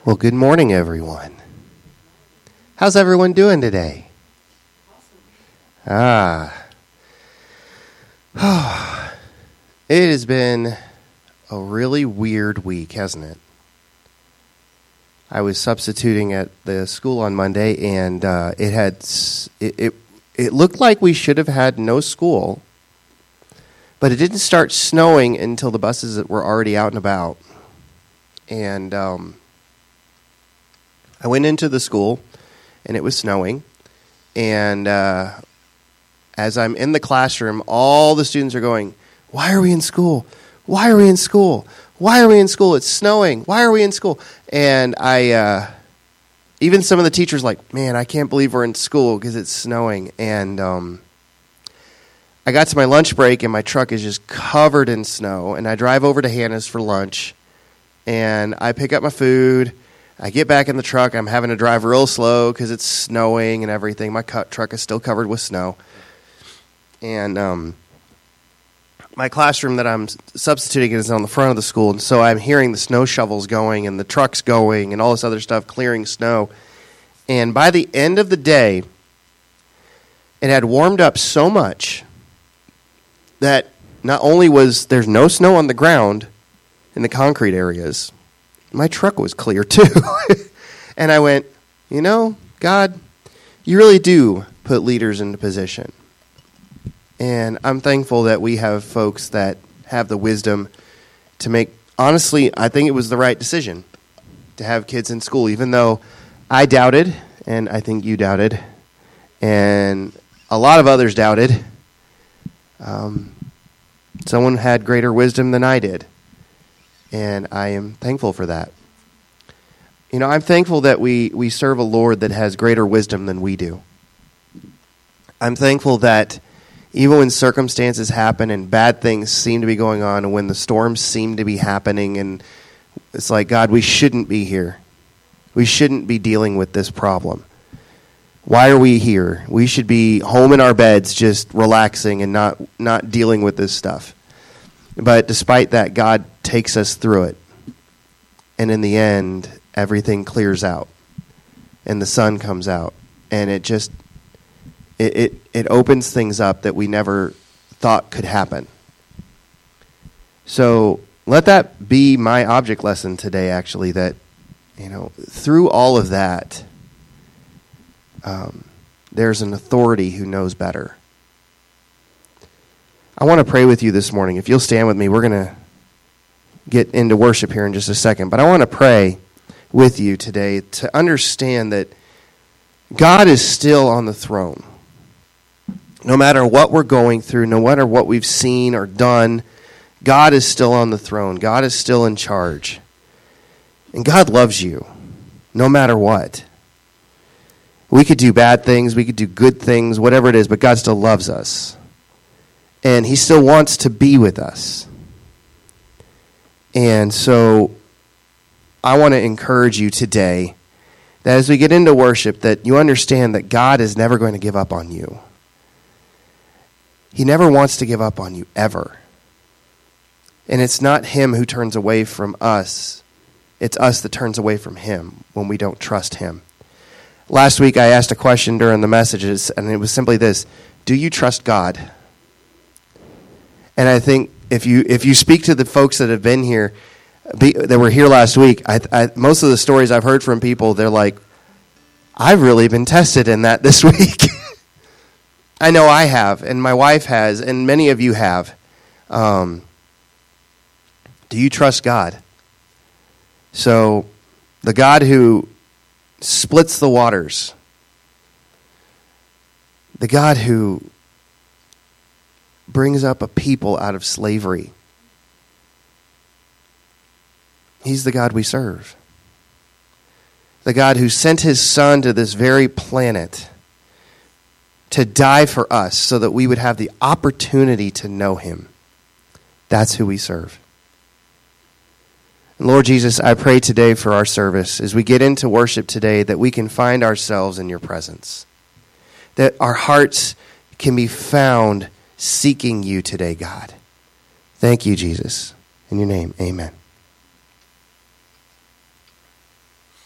Well, good morning, everyone. How's everyone doing today? It has been a really weird week, hasn't it? I was substituting at the school on Monday, and it looked like we should have had no school, but it didn't start snowing until the buses were already out and about. And I went into the school, and it was snowing, and as I'm in the classroom, all the students are going, "Why are we in school? Why are we in school? Why are we in school? It's snowing. Why are we in school?" And even some of the teachers like, "Man, I can't believe we're in school because it's snowing." And I got to my lunch break, and my truck is just covered in snow, and I drive over to Hannah's for lunch, and I pick up my food. I get back in the truck. I'm having to drive real slow because it's snowing and everything. My truck is still covered with snow. And my classroom that I'm substituting in is on the front of the school, and so I'm hearing the snow shovels going and the trucks going and all this other stuff clearing snow. And by the end of the day, it had warmed up so much that not only was there's no snow on the ground in the concrete areas, my truck was clear too. And I went, God, you really do put leaders into position. And I'm thankful that we have folks that have the wisdom to make, honestly, I think it was the right decision to have kids in school, even though I doubted, and I think you doubted, and a lot of others doubted. Someone had greater wisdom than I did. And I am thankful for that. I'm thankful that we serve a Lord that has greater wisdom than we do. I'm thankful that even when circumstances happen and bad things seem to be going on, and when the storms seem to be happening, and it's like, God, we shouldn't be here. We shouldn't be dealing with this problem. Why are we here? We should be home in our beds just relaxing and not dealing with this stuff. But despite that, God takes us through it. And in the end, everything clears out. And the sun comes out. And it just, it opens things up that we never thought could happen. So let that be my object lesson today, actually, that, through all of that, there's an authority who knows better. I want to pray with you this morning. If you'll stand with me, we're going to get into worship here in just a second. But I want to pray with you today to understand that God is still on the throne. No matter what we're going through, no matter what we've seen or done, God is still on the throne. God is still in charge. And God loves you, no matter what. We could do bad things, we could do good things, whatever it is, but God still loves us. And he still wants to be with us. And so I want to encourage you today that as we get into worship, that you understand that God is never going to give up on you. He never wants to give up on you, ever. And it's not him who turns away from us. It's us that turns away from him when we don't trust him. Last week I asked a question during the messages, and it was simply this: do you trust God? And I think if you speak to the folks that have been here, that were here last week, most of the stories I've heard from people, they're like, I've really been tested in that this week. I know I have, and my wife has, and many of you have. Do you trust God? So the God who splits the waters, the God who brings up a people out of slavery. He's the God we serve. The God who sent his son to this very planet to die for us so that we would have the opportunity to know him. That's who we serve. And Lord Jesus, I pray today for our service as we get into worship today that we can find ourselves in your presence. That our hearts can be found seeking you today, God. Thank you, Jesus. In your name, amen.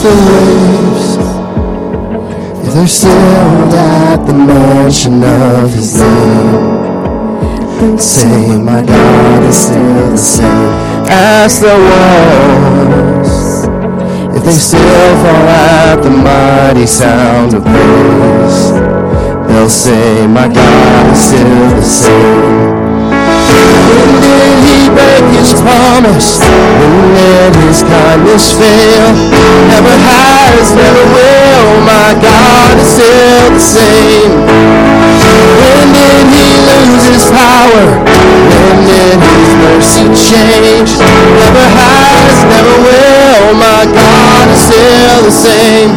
the waves, if they're stilled at the mention of his name, say my God is still the same. Ask the walls, if they still fall at the mighty sound of praise, they'll say my God is still the same. When did he break his promise? When did his kindness fail? Never has, never will. My God is still the same. When did he lose his power? When did his mercy change? Never has, never will. My God is still the same.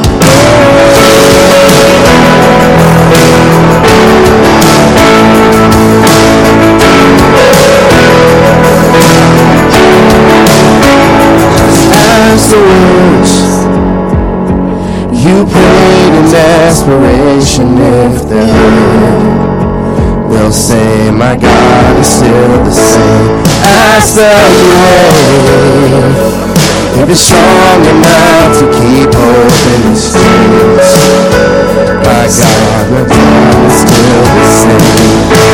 As the words you prayed in desperation, if they're heard, they'll say my God is still the same. Ask the wave, if it's strong enough to keep open the streets, my God is still the same.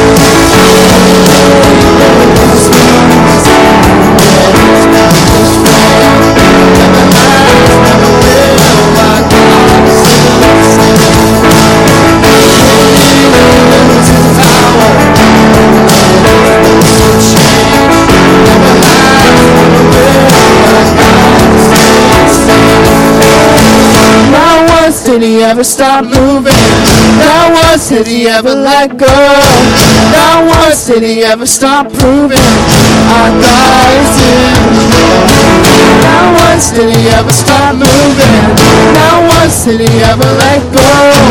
Did he ever stop moving? Not once did he ever let go. Not once did he ever stop proving our God is in control. Not once did he ever stop moving. Not once did he ever let go.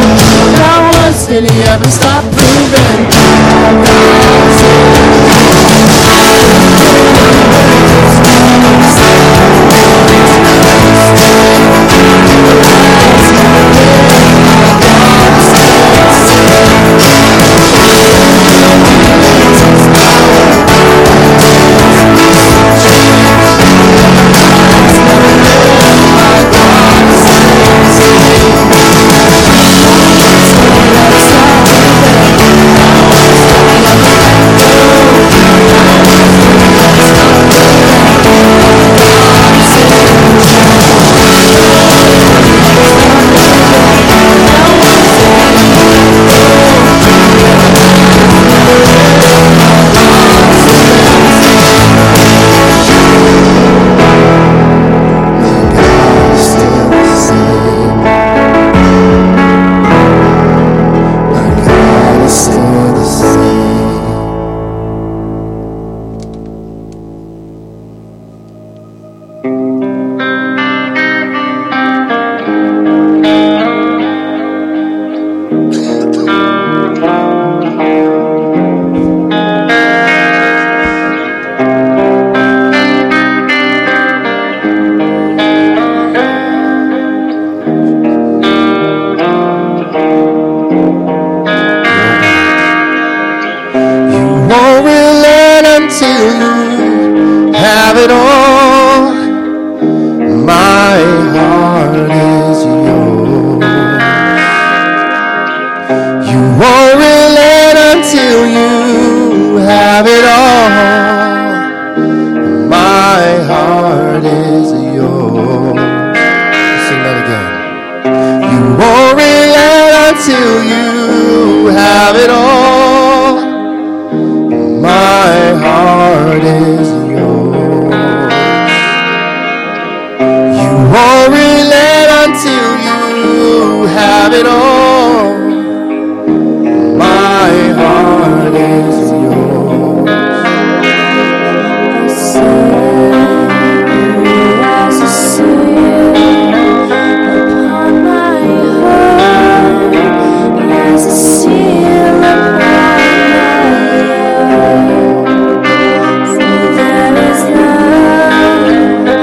Not once did he ever stop proving our God is in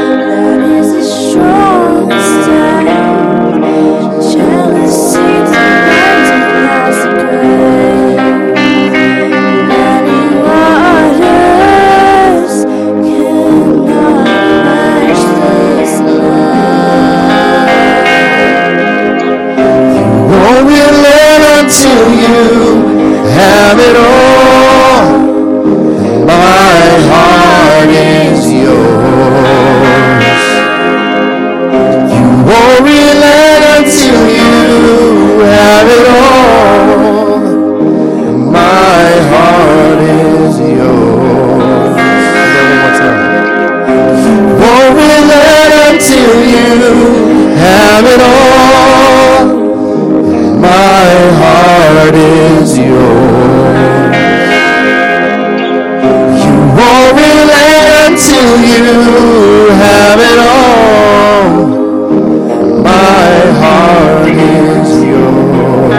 Jealousy you have it all. My heart is yours.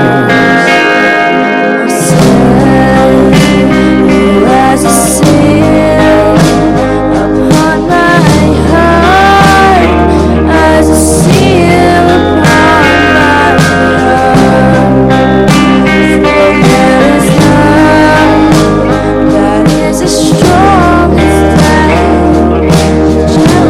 As a seal upon my heart, as a seal upon my heart. There is none that is as strong as that.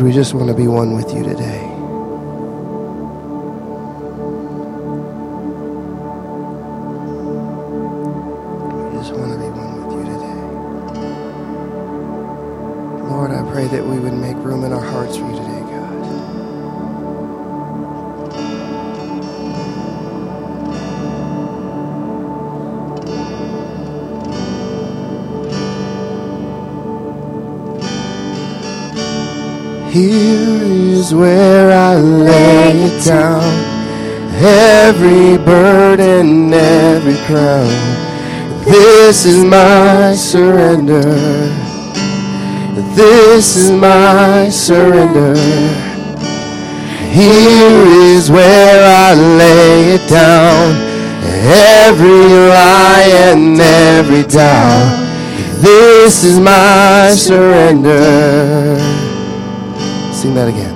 we just want to be one with you today. We just want to be one with you today. Lord, I pray that we would make room in our hearts for you today, God. Here is where I lay it down, every burden, every crown. This is my surrender. This is my surrender. Here is where I lay it down, every lie and every doubt. This is my surrender. Sing that again.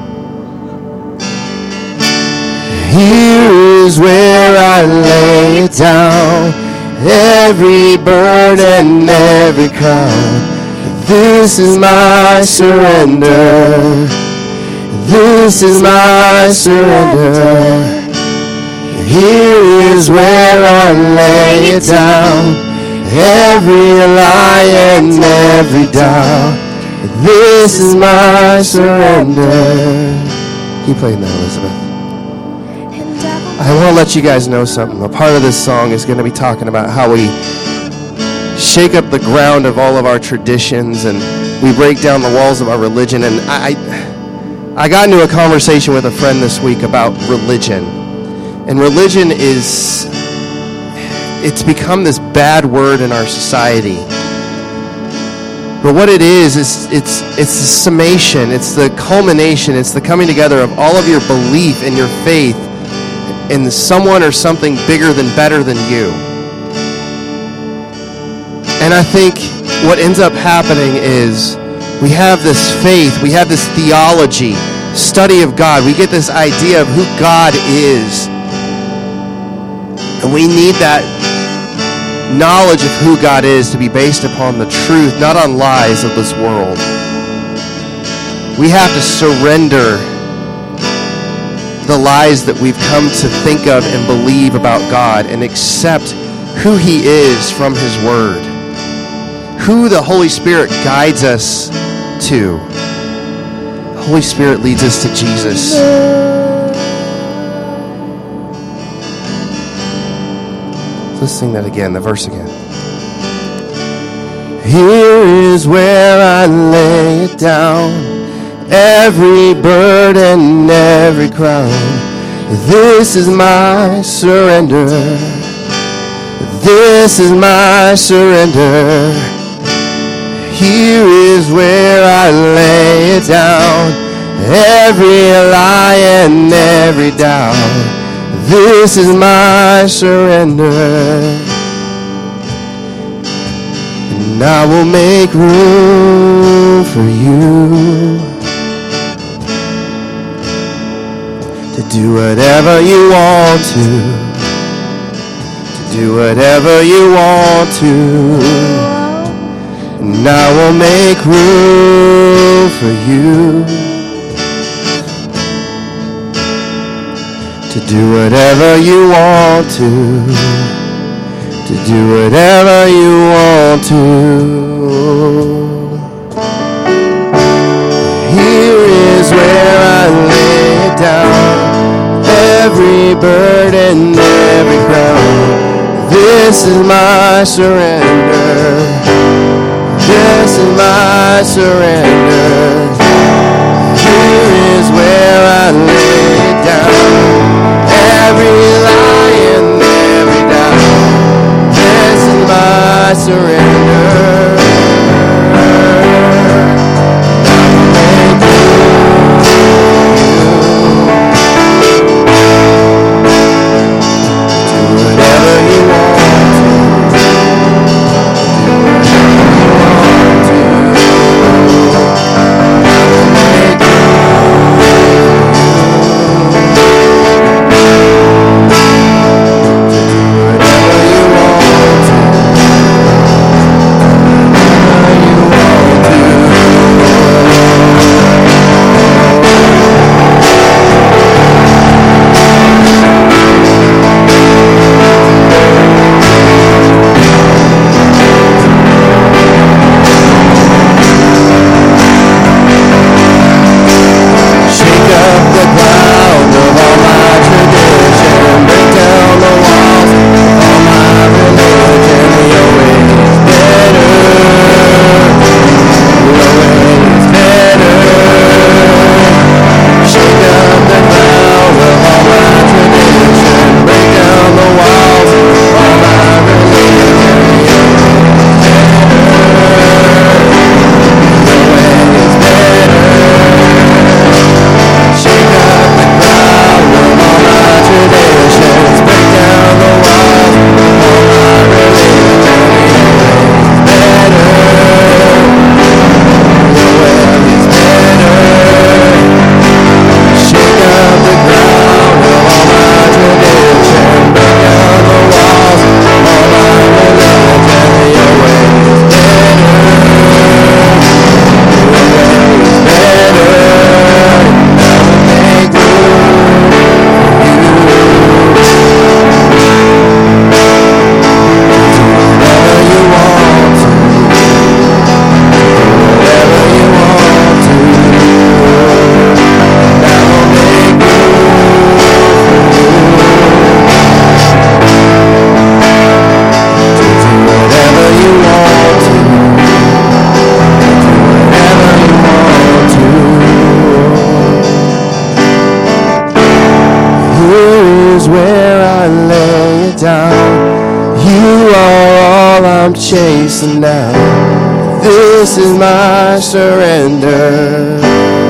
Here is where I lay it down, every burden, every crown. This is my surrender. This is my surrender. Here is where I lay it down, every lie and every doubt. This is my surrender. Keep playing that, Elizabeth. I want to let you guys know something. A part of this song is going to be talking about how we shake up the ground of all of our traditions and we break down the walls of our religion. And I got into a conversation with a friend this week about religion. And religion it's become this bad word in our society. But what it is it's the summation, it's the culmination, it's the coming together of all of your belief and your faith in someone or something bigger than, better than you. And I think what ends up happening is we have this faith, we have this theology, study of God. We get this idea of who God is. And we need that knowledge of who God is to be based upon the truth, not on lies of this world. We have to surrender the lies that we've come to think of and believe about God and accept who He is from His Word, who the Holy Spirit guides us to. The Holy Spirit leads us to Jesus. Let's sing that again, the verse again. Here is where I lay it down, every burden, every crown. This is my surrender. This is my surrender. Here is where I lay it down, every lie and every doubt. This is my surrender. And I will make room for you to do whatever you want to do whatever you want to. And I will make room for you to do whatever you want to do whatever you want to. Here is where I lay it down, every burden, every crown. This is my surrender. This is my surrender. Here is where I lay it down, every lie and every doubt. This is my surrender. Thank you. Do whatever you want to. Do whatever you want to. Thank you. hasten now. This is my surrender.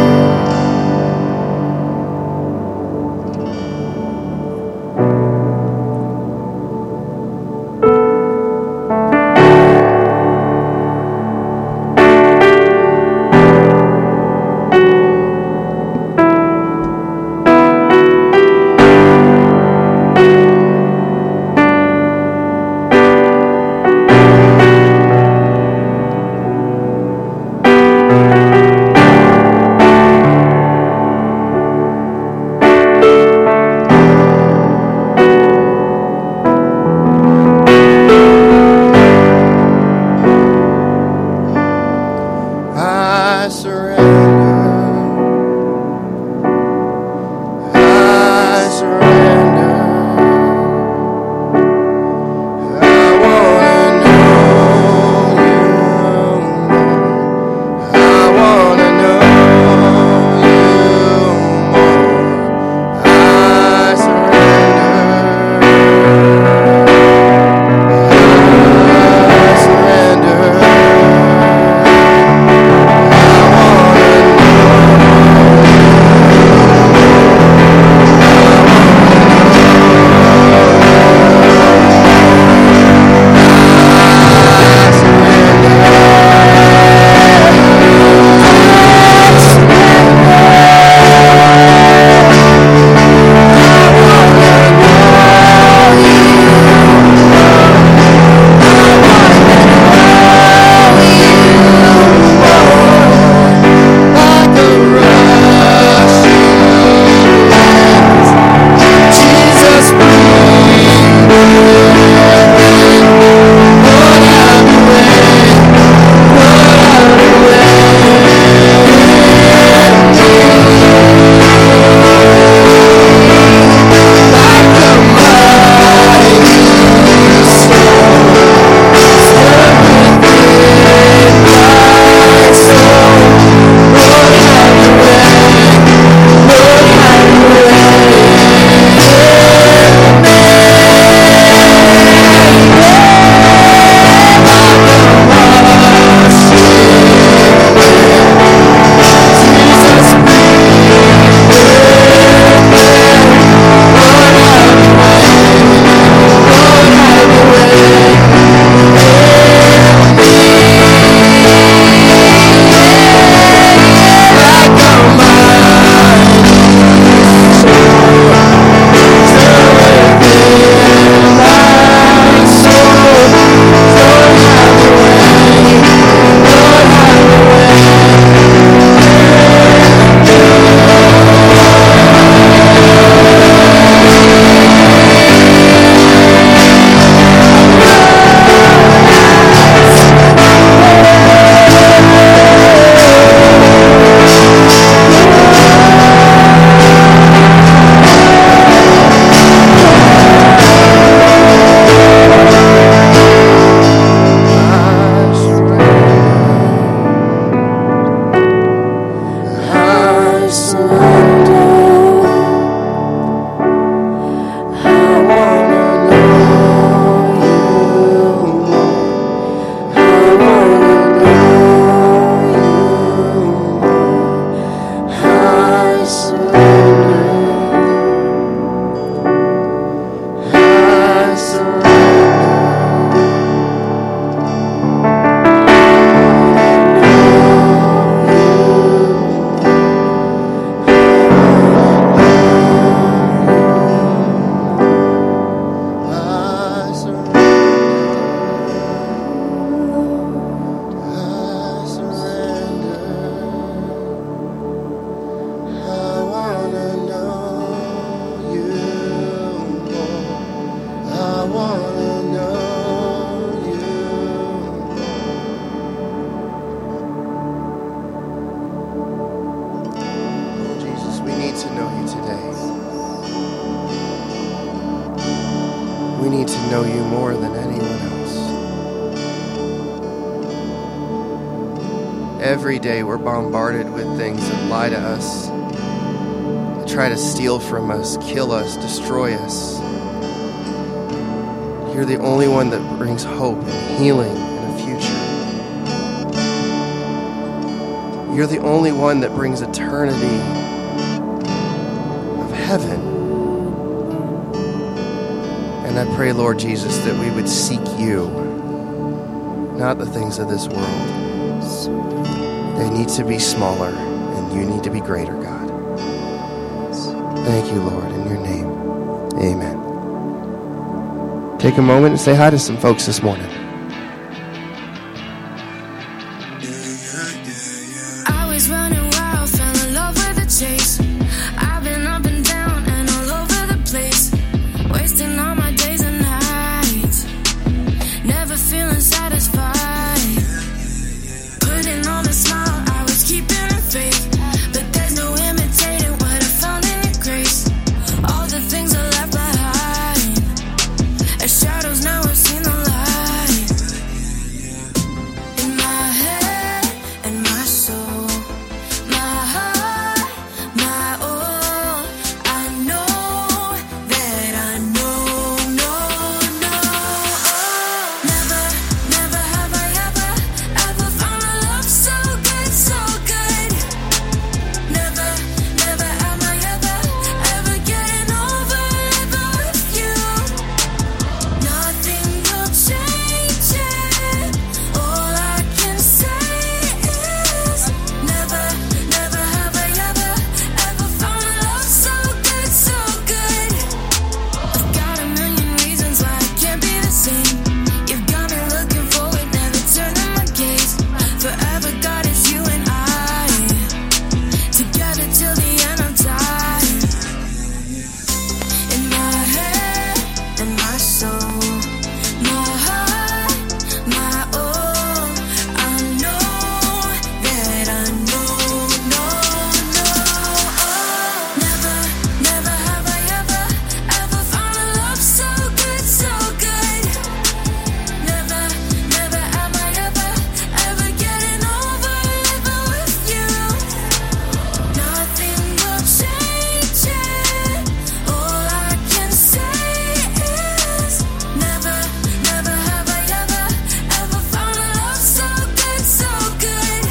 We need to know you more than anyone else. Every day we're bombarded with things that lie to us, that try to steal from us, kill us, destroy us. You're the only one that brings hope and healing and You're the only one that brings eternity of heaven. And I pray, Lord Jesus, that we would seek you, not the things of this world. They need to be smaller, and you need to be greater, God. Thank you, Lord, in your name. Amen. Take a moment and say hi to some folks this morning. I was running wild, fell in love with the chase. I've been up and down and all over the place, wasting all my days and nights, never feeling satisfied. Putting on a smile, I was keeping it fake, but there's no imitating what I found in your grace. All the things I left behind, as shadows, now I've seen the light. In my head and my soul, my heart, my all, I know that I know, never, never have I ever found a love so good, so good. Never, never am I ever getting over living with you. Nothing will change it. All I can say is never, never have I ever found a love so good, so good. I've got a million reasons why it can't be the same. You've got me looking forward, never turning my gaze. Forever, God, it's you and I, together till the end of time. In my head and my soul, my heart, my all, I know that I know, never, never have I ever found a love so good, so good. Never, never am I ever getting over living with you. Nothing will change it. All I can say is never, never have I ever found a love so good, so good.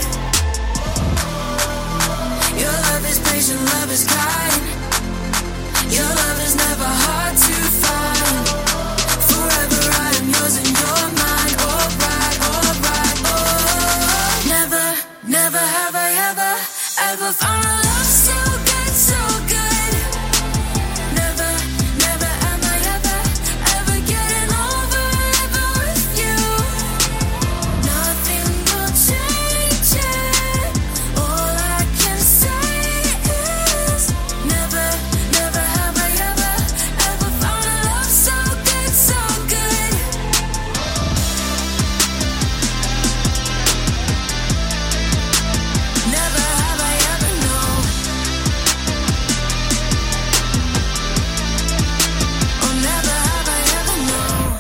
Your love is patient, love is kind. Your love is never hard to find. Forever I am yours and you're mine. Alright, oh. Never, never have I ever found a love so good, so good. Never, never am I ever getting over living with you. Nothing will change it. All I can say is never, never have I ever found a love so good, so good. Never have I ever known. Oh, never have I ever known.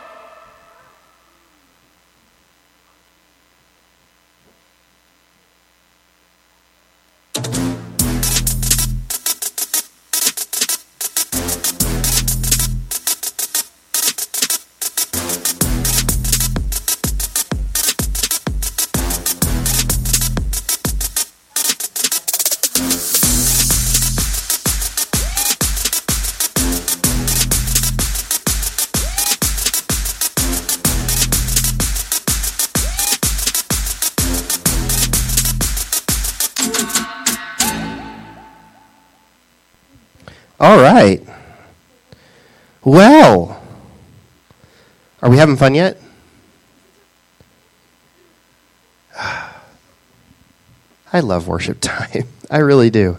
All right. Well, are we having fun yet? I love worship time. I really do.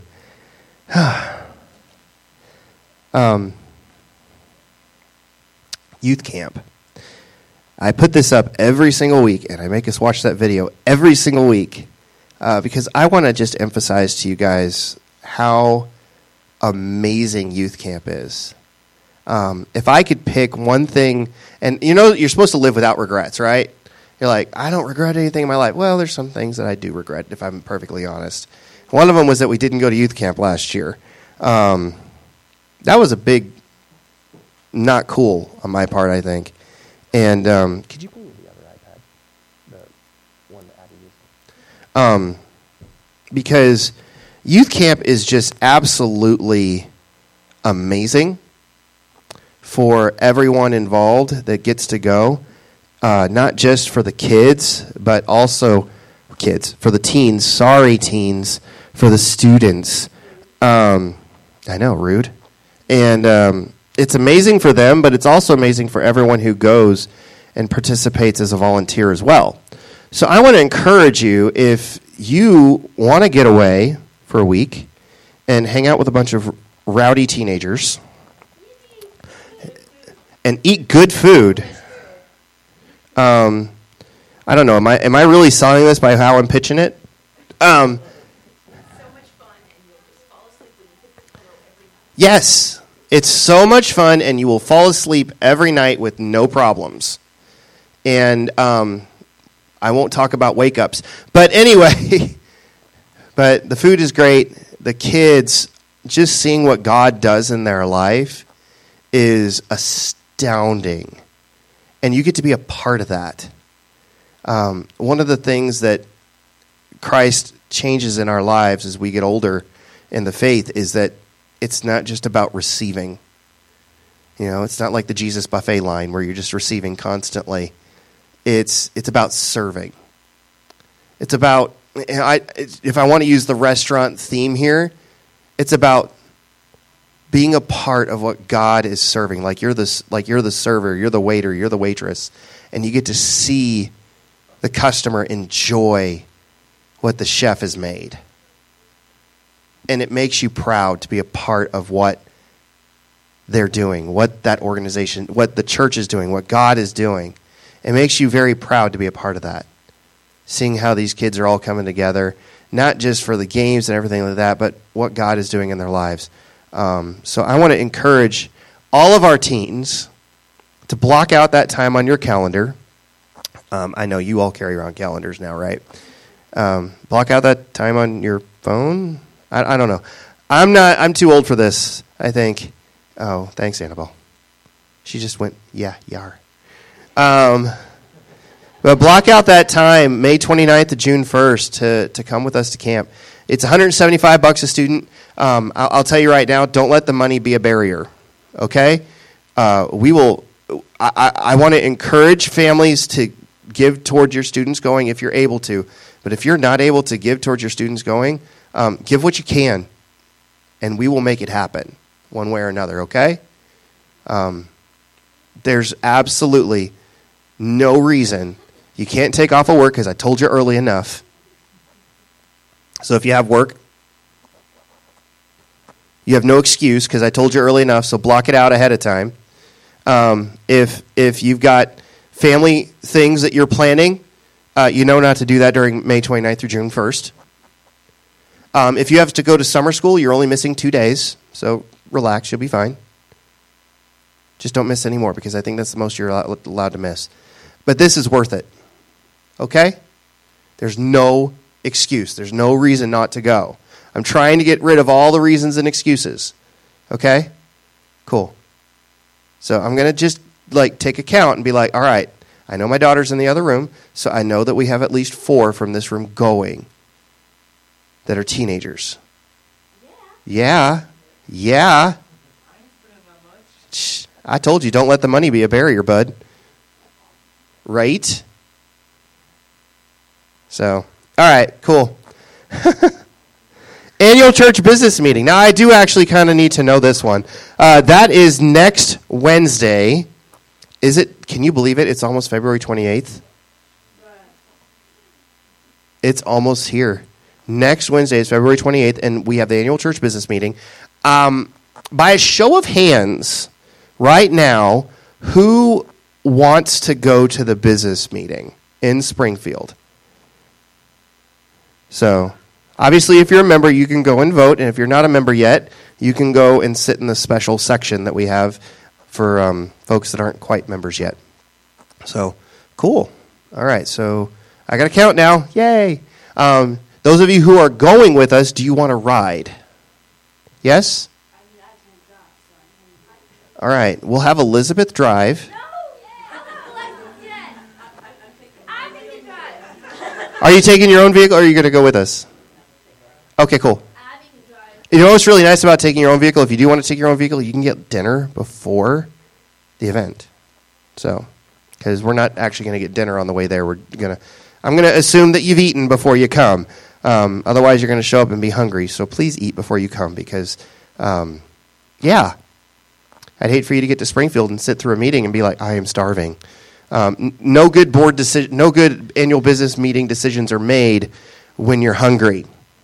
Youth camp. I put this up every single week, and I make us watch that video every single week because I want to just emphasize to you guys how amazing youth camp is. If I could pick one thing, and you know you're supposed to live without regrets, right? You're like, I don't regret anything in my life. Well, there's some things that I do regret, if I'm perfectly honest. One of them was that we didn't go to youth camp last year. That was a big, not cool on my part, I think. And could you bring me the other iPad, the one that Abby used? because youth camp is just absolutely amazing for everyone involved that gets to go, not just for the kids, but also for the teens, for the students. I know, rude. And it's amazing for them, but it's also amazing for everyone who goes and participates as a volunteer as well. So I want to encourage you, if you want to get away for a week and hang out with a bunch of rowdy teenagers and eat good food. I don't know. Am I really selling this by how I'm pitching it? Yes, it's so much fun, and you will fall asleep every night with no problems. And I won't talk about wake-ups. But anyway, but the food is great. The kids, just seeing what God does in their life is astounding. And you get to be a part of that. One of the things that Christ changes in our lives as we get older in the faith is that it's not just about receiving. You know, it's not like the Jesus buffet line where you're just receiving constantly. It's about serving. It's about, if I want to use the restaurant theme here, it's about being a part of what God is serving. Like you're the server, you're the waiter, you're the waitress, and you get to see the customer enjoy what the chef has made. And it makes you proud to be a part of what they're doing, what that organization, what the church is doing, what God is doing. It makes you very proud to be a part of that. Seeing how these kids are all coming together, not just for the games and everything like that, but what God is doing in their lives. So I want to encourage all of our teens to block out that time on your calendar. I know you all carry around calendars now, right? Block out that time on your phone. I don't know. I'm too old for this, I think. Oh, thanks, Annabelle. She just went, yeah, yar. But block out that time, May 29th to June 1st, to come with us to camp. It's $175 a student. I'll tell you right now, don't let the money be a barrier, okay? I want to encourage families to give towards your students going if you're able to. But if you're not able to give towards your students going, give what you can, and we will make it happen one way or another, okay? There's absolutely no reason you can't take off of work because I told you early enough. So if you have work, you have no excuse because I told you early enough, so block it out ahead of time. If you've got family things that you're planning, you know not to do that during May 29th through June 1st. If you have to go to summer school, you're only missing 2 days, so relax, you'll be fine. Just don't miss any more because I think that's the most you're allowed to miss. But this is worth it, okay? There's no excuse. There's no reason not to go. I'm trying to get rid of all the reasons and excuses, okay? Cool. So I'm going to just take a count and be like, all right, I know my daughter's in the other room, so I know that we have at least 4 from this room going that are teenagers. Yeah. Shh. I told you, don't let the money be a barrier, bud. Right? So, all right, cool. Annual church business meeting. Now, I do actually kind of need to know this one. That is next Wednesday. Is it? Can you believe it? It's almost February 28th. It's almost here. Next Wednesday is February 28th, and we have the annual church business meeting. By a show of hands, right now, who wants to go to the business meeting in Springfield? So, obviously, if you're a member, you can go and vote, and if you're not a member yet, you can go and sit in the special section that we have for folks that aren't quite members yet. So, cool. All right, so I got to count now. Yay! Those of you who are going with us, do you want to ride? Yes? All right, we'll have Elizabeth drive. Are you taking your own vehicle, or are you going to go with us? Okay, cool. Abby can drive. You know what's really nice about taking your own vehicle? If you do want to take your own vehicle, you can get dinner before the event. So, because we're not actually going to get dinner on the way there. I'm going to assume that you've eaten before you come. Otherwise, you're going to show up and be hungry. So please eat before you come because, I'd hate for you to get to Springfield and sit through a meeting and be like, I am starving. No good board decision, no good annual business meeting decisions are made when you're hungry.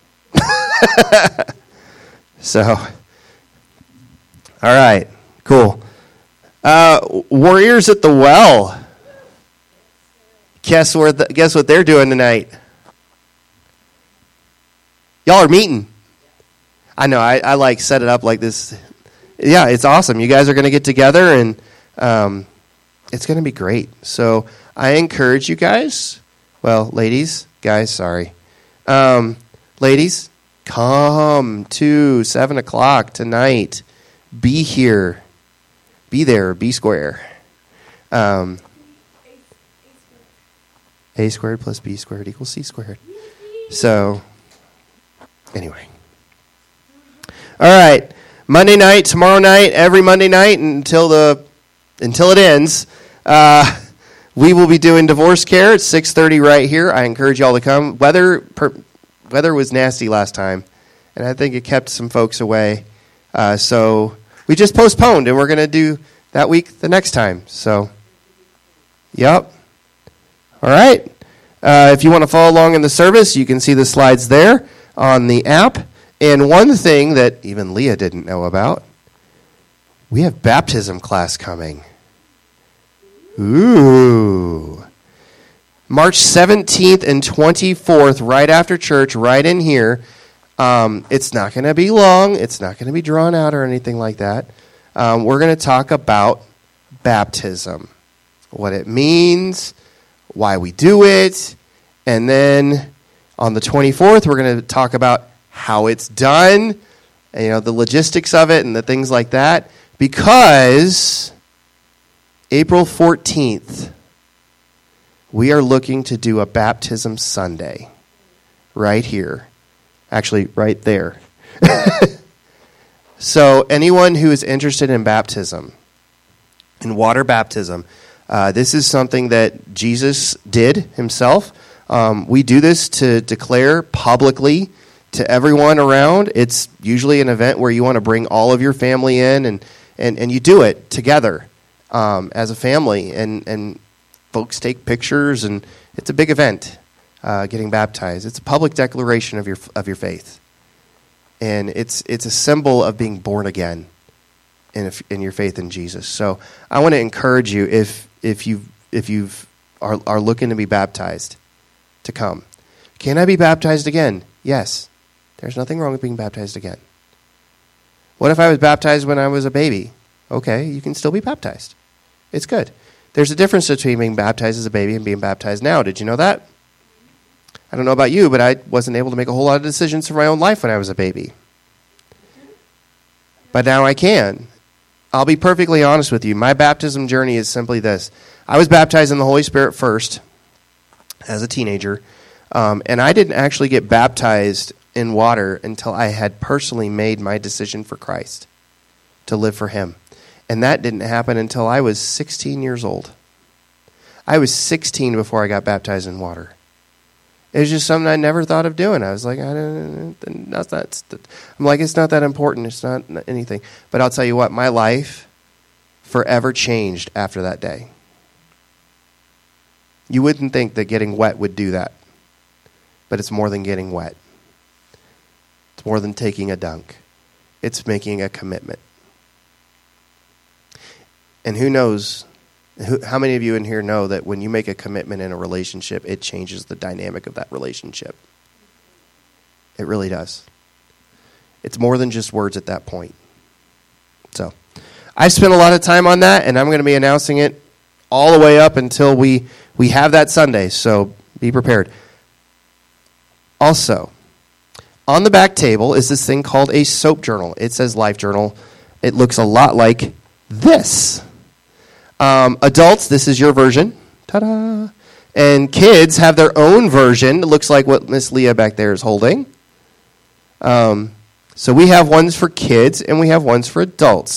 So, all right, cool. Warriors at the Well. Guess what they're doing tonight? Y'all are meeting. I know. I like set it up like this. Yeah, it's awesome. You guys are going to get together, and it's going to be great. So I encourage you guys. Well, ladies, guys, sorry. Ladies, come to 7 o'clock tonight. Be here. Be there. Be square. A squared plus B squared equals C squared. So, anyway. All right. Monday night, tomorrow night, every Monday night until it ends, we will be doing divorce care at 6:30 right here. I encourage y'all to come. Weather was nasty last time, and I think it kept some folks away. So we just postponed, and we're going to do that week the next time. So, yep. All right. If you want to follow along in the service, you can see the slides there on the app. And one thing that even Leah didn't know about, we have baptism class coming. Ooh. March 17th and 24th, right after church, right in here. It's not going to be long. It's not going to be drawn out or anything like that. We're going to talk about baptism, what it means, why we do it, and then on the 24th, we're going to talk about how it's done, and, the logistics of it and the things like that, because April 14th, we are looking to do a baptism Sunday right here. Actually, right there. So anyone who is interested in baptism, in water baptism, this is something that Jesus did himself. We do this to declare publicly to everyone around. It's usually an event where you want to bring all of your family in, and you do it together as a family, and folks take pictures, and it's a big event, getting baptized. It's a public declaration of your faith, and it's a symbol of being born again in your faith in Jesus. So I want to encourage you, if you are looking to be baptized, to come. Can I be baptized again? Yes. There's nothing wrong with being baptized again. What if I was baptized when I was a baby? Okay, you can still be baptized. It's good. There's a difference between being baptized as a baby and being baptized now. Did you know that? I don't know about you, but I wasn't able to make a whole lot of decisions for my own life when I was a baby. But now I can. I'll be perfectly honest with you. My baptism journey is simply this. I was baptized in the Holy Spirit first as a teenager, and I didn't actually get baptized in water until I had personally made my decision for Christ, to live for him. And that didn't happen until I was 16 years old. I was 16 before I got baptized in water. It was just something I never thought of doing. I was like, I'm like, it's not that important. It's not anything. But I'll tell you what, my life forever changed after that day. You wouldn't think that getting wet would do that. But it's more than getting wet. It's more than taking a dunk. It's making a commitment. And who knows, how many of you in here know that when you make a commitment in a relationship, it changes the dynamic of that relationship? It really does. It's more than just words at that point. So, I've spent a lot of time on that, and I'm going to be announcing it all the way up until we have that Sunday, so be prepared. Also, on the back table is this thing called a SOAP journal. It says Life Journal. It looks a lot like this. Adults, this is your version. Ta-da! And kids have their own version. It looks like what Miss Leah back there is holding. So we have ones for kids and we have ones for adults.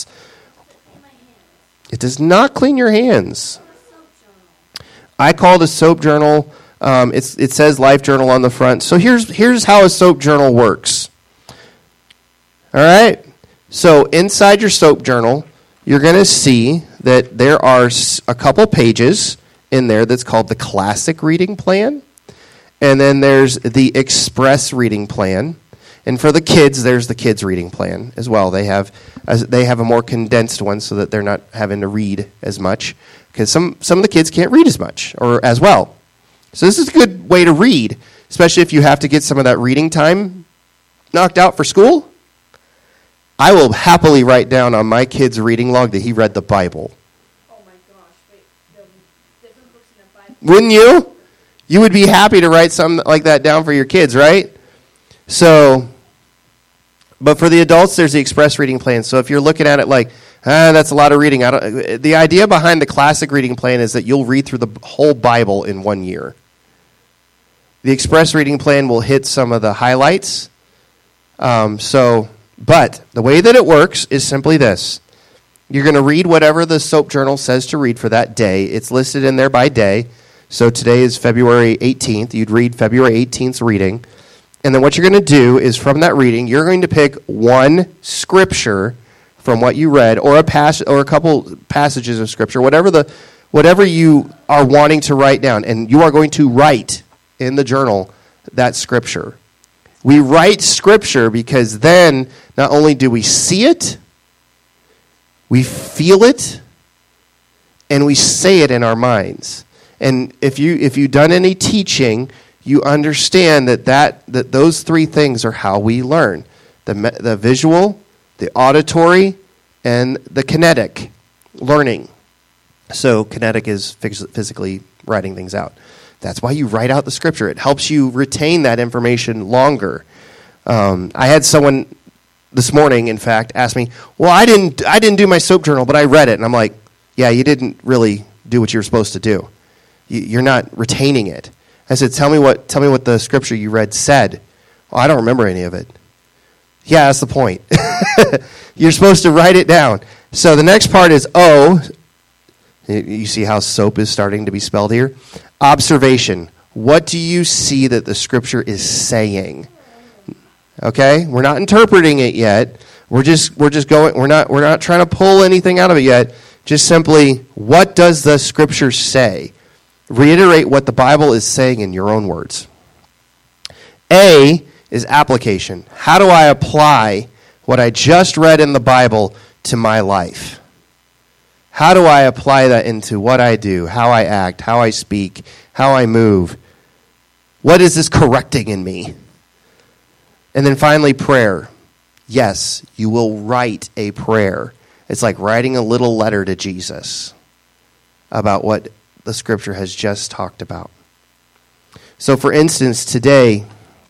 It does not clean your hands. I call it a soap journal. It says Life Journal on the front. So here's how a soap journal works. All right? So inside your soap journal, you're going to see that there are a couple pages in there that's called the Classic Reading Plan. And then there's the Express Reading Plan. And for the kids, there's the Kids Reading Plan as well. They have a more condensed one so that they're not having to read as much. Because some of the kids can't read as much or as well. So this is a good way to read, especially if you have to get some of that reading time knocked out for school. I will happily write down on my kid's reading log that he read the Bible. Oh my gosh, wait, the different books in the Bible. Wouldn't you? You would be happy to write something like that down for your kids, right? So, but for the adults, there's the Express Reading Plan. So if you're looking at it like, that's a lot of reading. The idea behind the Classic Reading Plan is that you'll read through the whole Bible in 1 year. The Express Reading Plan will hit some of the highlights. But the way that it works is simply this. You're going to read whatever the soap journal says to read for that day. It's listed in there by day. So today is February 18th. You'd read February 18th's reading. And then what you're going to do is from that reading, you're going to pick one scripture from what you read, or a couple passages of scripture, whatever you are wanting to write down, and you are going to write in the journal that scripture. We write scripture because then not only do we see it, we feel it, and we say it in our minds. And if you've done any teaching, you understand that those three things are how we learn: the visual, the auditory, and the kinetic learning. So kinetic is physically writing things out. That's why you write out the scripture. It helps you retain that information longer. I had someone this morning, in fact, ask me, "Well, I didn't do my soap journal, but I read it." And I'm like, "Yeah, you didn't really do what you were supposed to do. You're not retaining it." I said, "Tell me what the scripture you read said." "Well, I don't remember any of it." Yeah, that's the point. You're supposed to write it down. So the next part is O. You see how soap is starting to be spelled here? Observation. What do you see that the scripture is saying? Okay? We're not interpreting it yet. We're just going, we're not trying to pull anything out of it yet. Just simply, what does the scripture say? Reiterate what the Bible is saying in your own words. A is application. How do I apply what I just read in the Bible to my life? How do I apply that into what I do, how I act, how I speak, how I move? What is this correcting in me? And then finally, prayer. Yes, you will write a prayer. It's like writing a little letter to Jesus about what the scripture has just talked about. So for instance, today,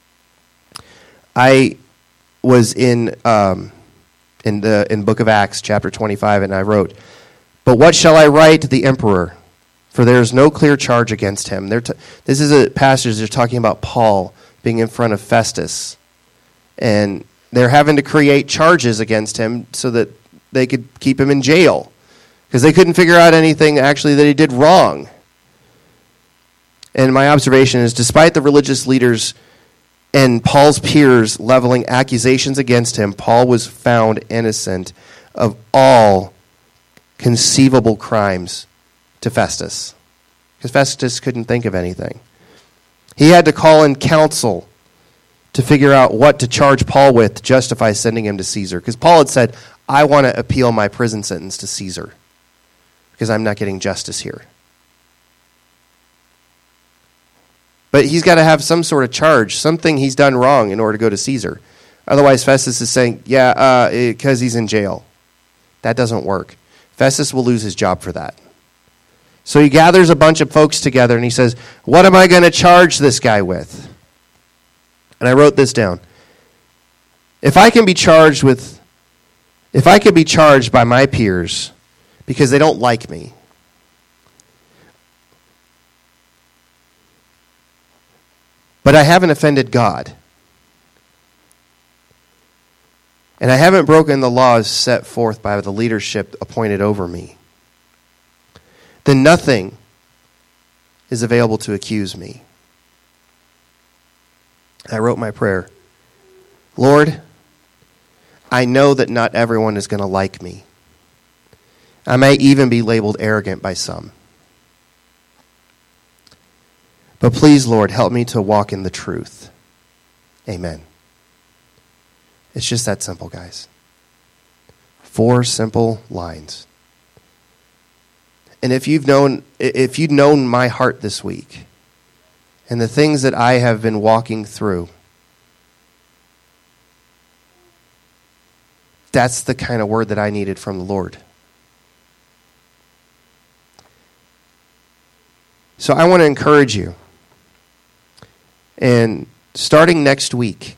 I was in Book of Acts, chapter 25, and I wrote, "But what shall I write to the emperor? For there is no clear charge against him." This is a passage they're talking about Paul being in front of Festus. And they're having to create charges against him so that they could keep him in jail. Because they couldn't figure out anything actually that he did wrong. And my observation is, despite the religious leaders and Paul's peers leveling accusations against him, Paul was found innocent of all conceivable crimes to Festus. Because Festus couldn't think of anything. He had to call in counsel to figure out what to charge Paul with to justify sending him to Caesar. Because Paul had said, "I want to appeal my prison sentence to Caesar because I'm not getting justice here." But he's got to have some sort of charge, something he's done wrong in order to go to Caesar. Otherwise, Festus is saying, because he's in jail. That doesn't work. Festus will lose his job for that. So he gathers a bunch of folks together and he says, "What am I going to charge this guy with?" And I wrote this down. If I could be charged by my peers because they don't like me, but I haven't offended God, and I haven't broken the laws set forth by the leadership appointed over me, then nothing is available to accuse me. I wrote my prayer. Lord, I know that not everyone is going to like me. I may even be labeled arrogant by some. But please, Lord, help me to walk in the truth. Amen. It's just that simple, guys. 4 simple lines. And if you'd known my heart this week and the things that I have been walking through, that's the kind of word that I needed from the Lord. So I want to encourage you. And starting next week,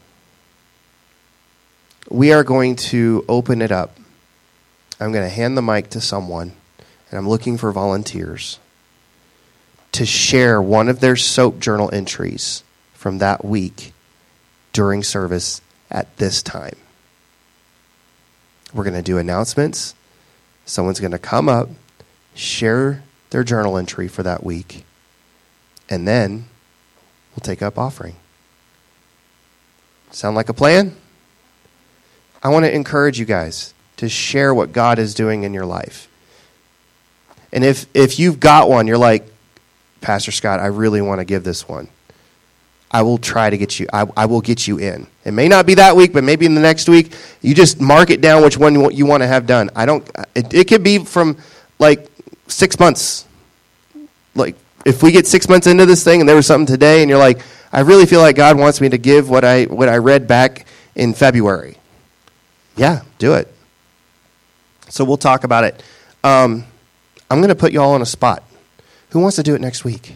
we are going to open it up. I'm going to hand the mic to someone, and I'm looking for volunteers to share one of their SOAP journal entries from that week during service at this time. We're going to do announcements. Someone's going to come up, share their journal entry for that week, and then we'll take up offering. Sound like a plan? I want to encourage you guys to share what God is doing in your life. And if you've got one, you're like, Pastor Scott, I really want to give this one. I will try to get you, I will get you in. It may not be that week, but maybe in the next week, you just mark it down which one you want to have done. It could be from like 6 months. Like, if we get 6 months into this thing and there was something today and you're like, I really feel like God wants me to give what I read back in February. Yeah, do it. So we'll talk about it. I'm going to put you all on a spot. Who wants to do it next week?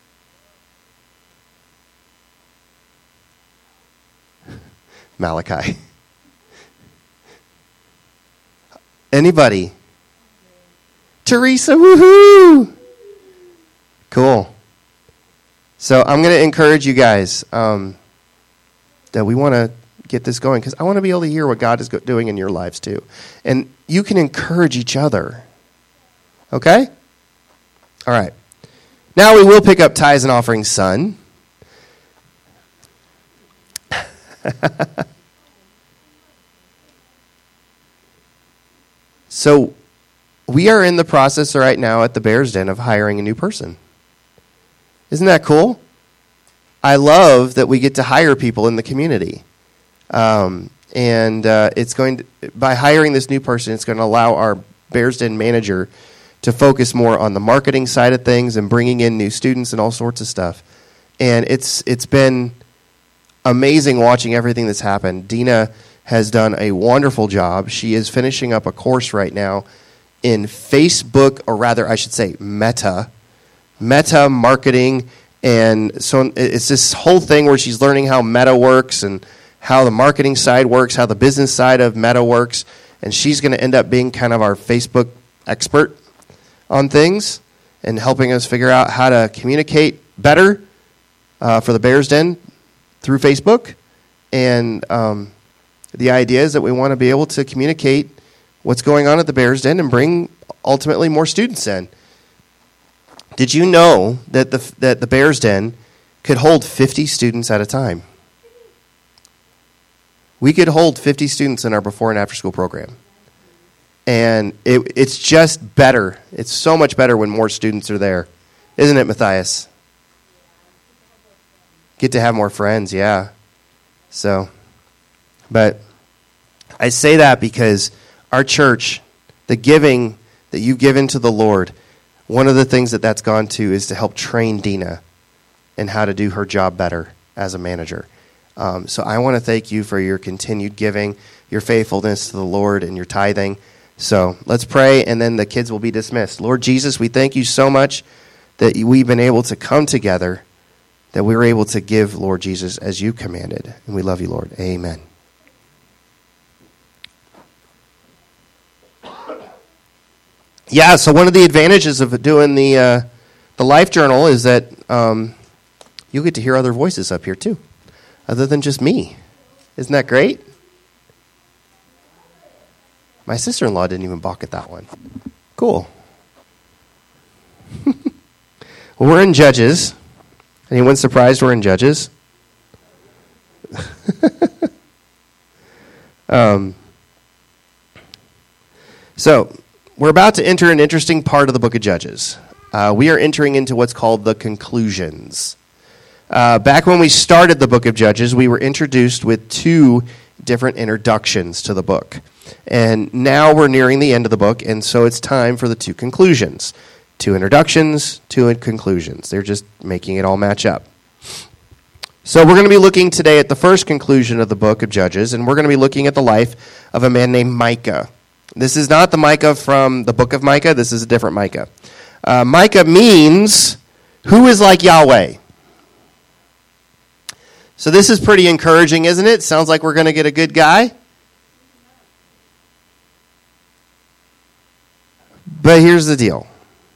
Malachi. Anybody? Teresa, woohoo! Cool. So I'm going to encourage you guys that we want to get this going because I want to be able to hear what God is doing in your lives too. And you can encourage each other. Okay? All right. Now we will pick up tithes and offerings, son. So we are in the process right now at the Bears Den of hiring a new person. Isn't that cool? I love that we get to hire people in the community. It's going to, by hiring this new person, it's going to allow our Bears Den manager to focus more on the marketing side of things and bringing in new students and all sorts of stuff. And it's been amazing watching everything that's happened. Dina has done a wonderful job. She is finishing up a course right now in Facebook, or rather, I should say, Meta marketing. And so it's this whole thing where she's learning how Meta works and how the marketing side works, how the business side of Meta works. And she's going to end up being kind of our Facebook expert on things and helping us figure out how to communicate better for the Bears Den through Facebook. And the idea is that we want to be able to communicate what's going on at the Bears Den and bring ultimately more students in. Did you know that the Bears Den could hold 50 students at a time? We could hold 50 students in our before and after school program. And it's just better. It's so much better when more students are there. Isn't it, Matthias? Get to have more friends, yeah. So, but I say that because our church, the giving that you've given to the Lord, one of the things that's gone to is to help train Dina in how to do her job better as a manager. So I want to thank you for your continued giving, your faithfulness to the Lord, and your tithing. So let's pray, and then the kids will be dismissed. Lord Jesus, we thank you so much that we've been able to come together, that we were able to give, Lord Jesus, as you commanded. And we love you, Lord. Amen. Yeah, so one of the advantages of doing the Life Journal is that you get to hear other voices up here too, other than just me. Isn't that great? My sister-in-law didn't even balk at that one. Cool. Well, we're in Judges. Anyone surprised we're in Judges? So, we're about to enter an interesting part of the book of Judges. We are entering into what's called the conclusions. Back when we started the book of Judges, we were introduced with two different introductions to the book. And now we're nearing the end of the book, and so it's time for the two conclusions. Two introductions, two conclusions. They're just making it all match up. So we're going to be looking today at the first conclusion of the book of Judges, and we're going to be looking at the life of a man named Micah. This is not the Micah from the book of Micah. This is a different Micah. Micah means, who is like Yahweh? So this is pretty encouraging, isn't it? Sounds like we're going to get a good guy. But here's the deal.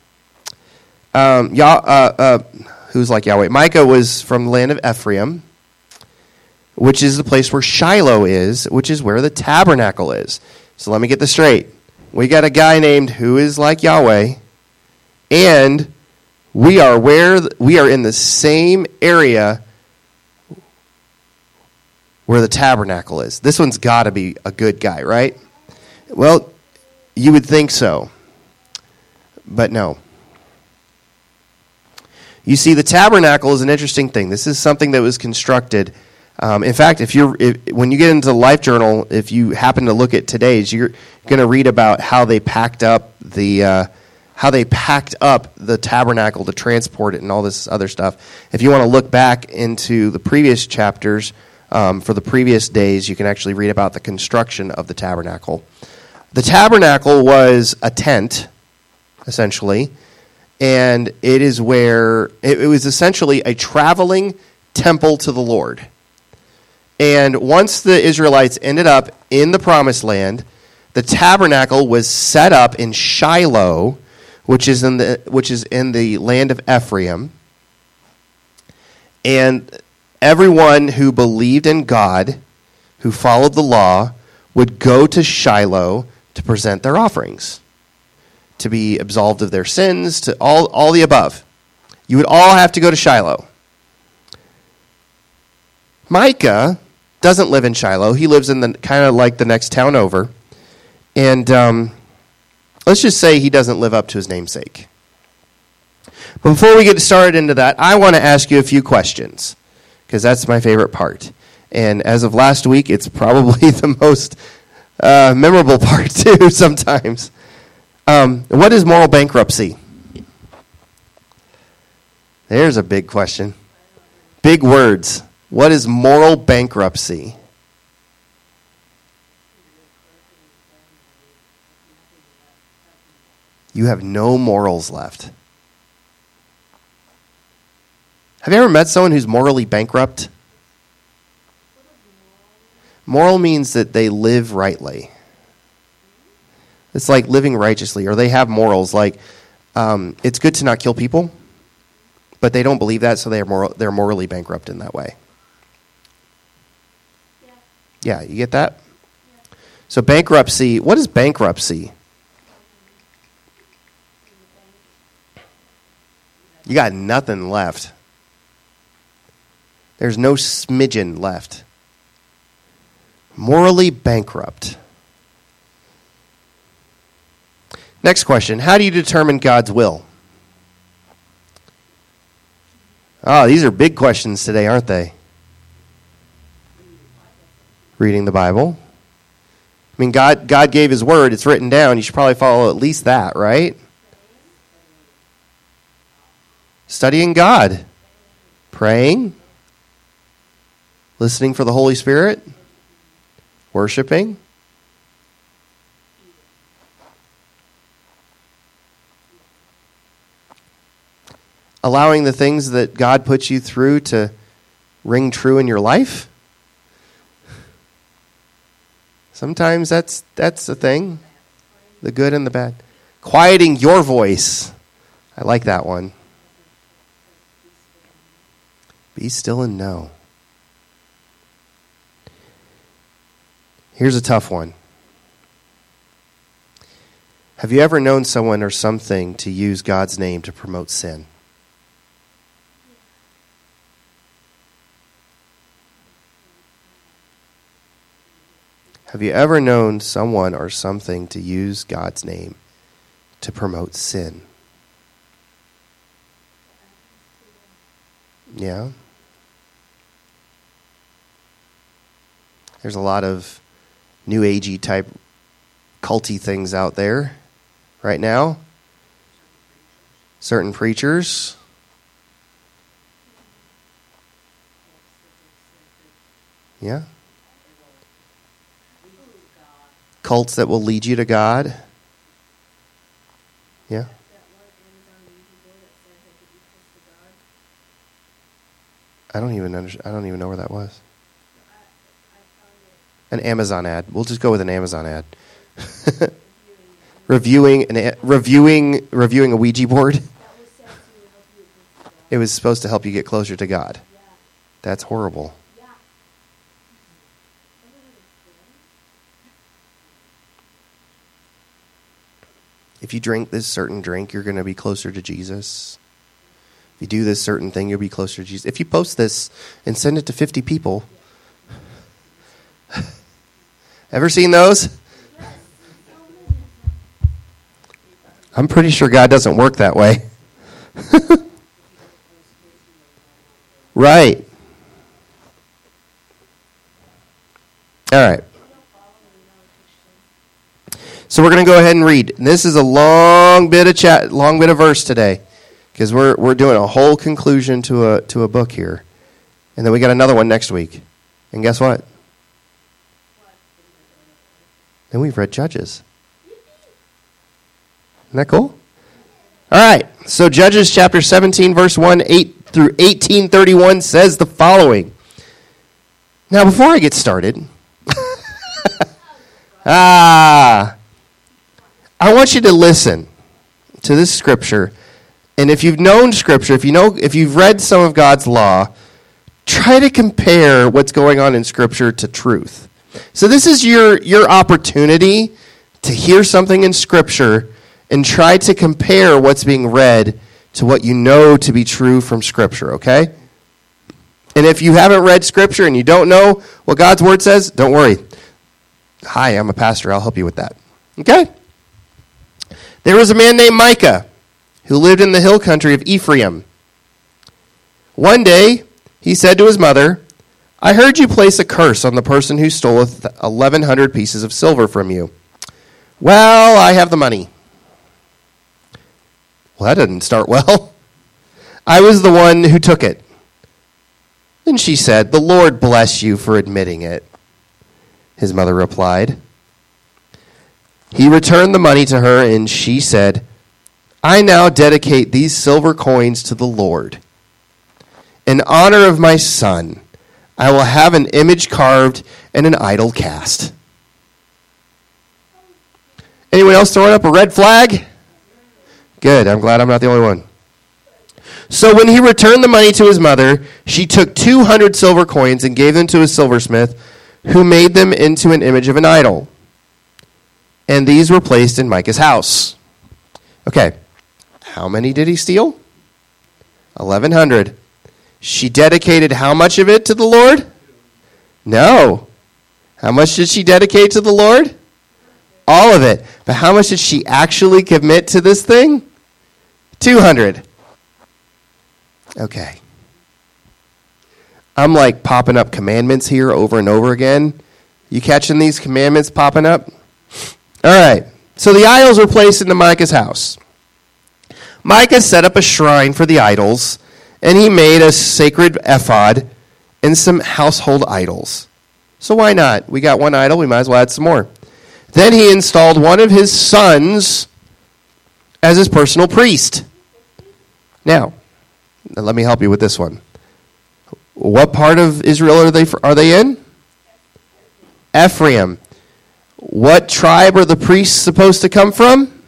Who's like Yahweh? Micah was from the land of Ephraim, which is the place where Shiloh is, which is where the tabernacle is. So let me get this straight. We got a guy named who is like Yahweh, and we are in the same area where the tabernacle is. This one's got to be a good guy, right? Well, you would think so, but no. You see, the tabernacle is an interesting thing. This is something that was constructed. In fact, when you get into the Life Journal, if you happen to look at today's, you're going to read about how they packed up the tabernacle to transport it and all this other stuff. If you want to look back into the previous chapters for the previous days, you can actually read about the construction of the tabernacle. The tabernacle was a tent, essentially. And it is where it was essentially a traveling temple to the Lord. And once the Israelites ended up in the Promised Land, the tabernacle was set up in Shiloh, which is in the land of Ephraim. And everyone who believed in God, who followed the law, would go to Shiloh to present their offerings, to be absolved of their sins, to all the above. You would all have to go to Shiloh. Micah doesn't live in Shiloh. He lives in the kind of like the next town over. And let's just say he doesn't live up to his namesake. But before we get started into that, I want to ask you a few questions, because that's my favorite part. And as of last week, it's probably the most memorable part too sometimes. What is moral bankruptcy? There's a big question. Big words. What is moral bankruptcy? You have no morals left. Have you ever met someone who's morally bankrupt? Moral means that they live rightly. It's like living righteously, or they have morals. Like, it's good to not kill people, but they don't believe that, so they're morally bankrupt in that way. Yeah, you get that? Yeah. So bankruptcy, what is bankruptcy? You got nothing left. There's no smidgen left. Morally bankrupt. Next question. How do you determine God's will? Oh, these are big questions today, aren't they? Reading the Bible. I mean, God gave his word. It's written down. You should probably follow at least that, right? Studying God. Praying. Listening for the Holy Spirit. Worshiping. Allowing the things that God puts you through to ring true in your life. Sometimes that's the thing. The good and the bad. Quieting your voice. I like that one. Be still and know. Here's a tough one. Have you ever known someone or something to use God's name to promote sin? Have you ever known someone or something to use God's name to promote sin? Yeah. There's a lot of new agey type culty things out there right now. Certain preachers. Yeah. Cults that will lead you to God. Yeah. I don't even know where that was. An Amazon ad. We'll just go with an Amazon ad. reviewing a Ouija board. It was supposed to help you get closer to God. That's horrible. If you drink this certain drink, you're going to be closer to Jesus. If you do this certain thing, you'll be closer to Jesus. If you post this and send it to 50 people, ever seen those? I'm pretty sure God doesn't work that way. Right. All right. So we're going to go ahead and read. And this is a long bit of verse today, because we're doing a whole conclusion to a book here, and then we got another one next week. And guess what? Then we've read Judges. Isn't that cool? All right. So Judges chapter 17, verse 1, 8 through 18:31 says the following. Now, before I get started, I want you to listen to this scripture. And if you've known scripture, if you've read some of God's law, try to compare what's going on in scripture to truth. So this is your opportunity to hear something in scripture and try to compare what's being read to what you know to be true from scripture, okay? And if you haven't read scripture and you don't know what God's word says, don't worry. Hi, I'm a pastor. I'll help you with that. Okay? There was a man named Micah who lived in the hill country of Ephraim. One day, he said to his mother, "I heard you place a curse on the person who stole 1,100 pieces of silver from you. Well, I have the money." Well, that didn't start well. "I was the one who took it." Then she said, "The Lord bless you for admitting it." His mother replied. He returned the money to her, and she said, "I now dedicate these silver coins to the Lord. In honor of my son, I will have an image carved and an idol cast." Anyone else throwing up a red flag? Good, I'm glad I'm not the only one. So when he returned the money to his mother, she took 200 silver coins and gave them to a silversmith, who made them into an image of an idol. And these were placed in Micah's house. Okay, how many did he steal? 1,100. She dedicated how much of it to the Lord? No. How much did she dedicate to the Lord? All of it. But how much did she actually commit to this thing? 200. Okay. I'm like popping up commandments here over and over again. You catching these commandments popping up? All right. So the idols were placed into Micah's house. Micah set up a shrine for the idols, and he made a sacred ephod and some household idols. So why not? We got one idol, we might as well add some more. Then he installed one of his sons as his personal priest. Now, let me help you with this one. What part of Israel are they in? Ephraim. What tribe are the priests supposed to come from?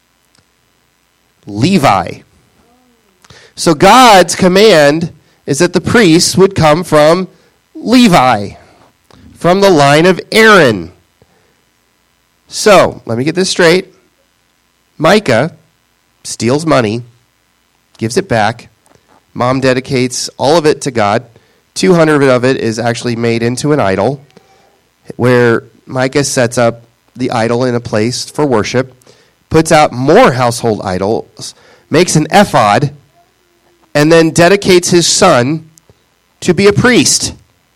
Levi. So God's command is that the priests would come from Levi, from the line of Aaron. So, let me get this straight. Micah steals money, gives it back. Mom dedicates all of it to God. 200 of it is actually made into an idol, where Micah sets up the idol in a place for worship, puts out more household idols, makes an ephod, and then dedicates his son to be a priest.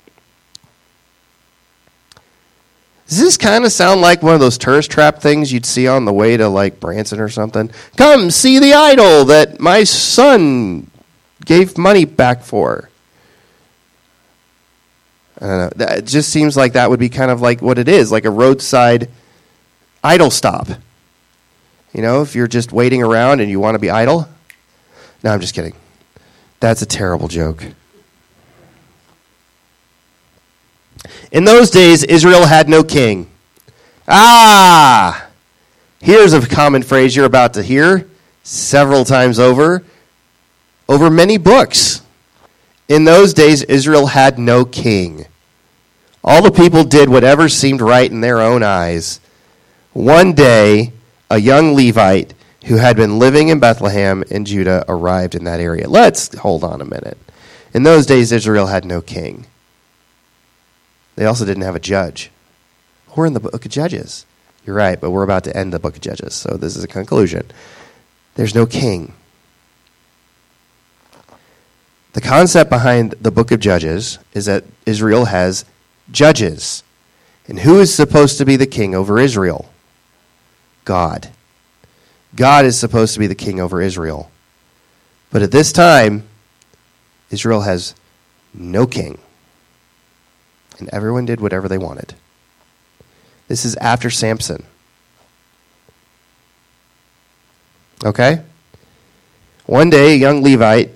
Does this kind of sound like one of those tourist trap things you'd see on the way to like Branson or something? Come see the idol that my son gave money back for. I don't know. That just seems like that would be kind of like what it is, like a roadside idol stop. You know, if you're just waiting around and you want to be idle. No, I'm just kidding. That's a terrible joke. In those days, Israel had no king. Here's a common phrase you're about to hear several times over many books. In those days, Israel had no king. All the people did whatever seemed right in their own eyes. One day, a young Levite who had been living in Bethlehem in Judah arrived in that area. Let's hold on a minute. In those days, Israel had no king. They also didn't have a judge. We're in the book of Judges. You're right, but we're about to end the book of Judges, so this is a conclusion. There's no king. The concept behind the book of Judges is that Israel has judges. And who is supposed to be the king over Israel? God. God is supposed to be the king over Israel. But at this time, Israel has no king. And everyone did whatever they wanted. This is after Samson. Okay? One day, a young Levite.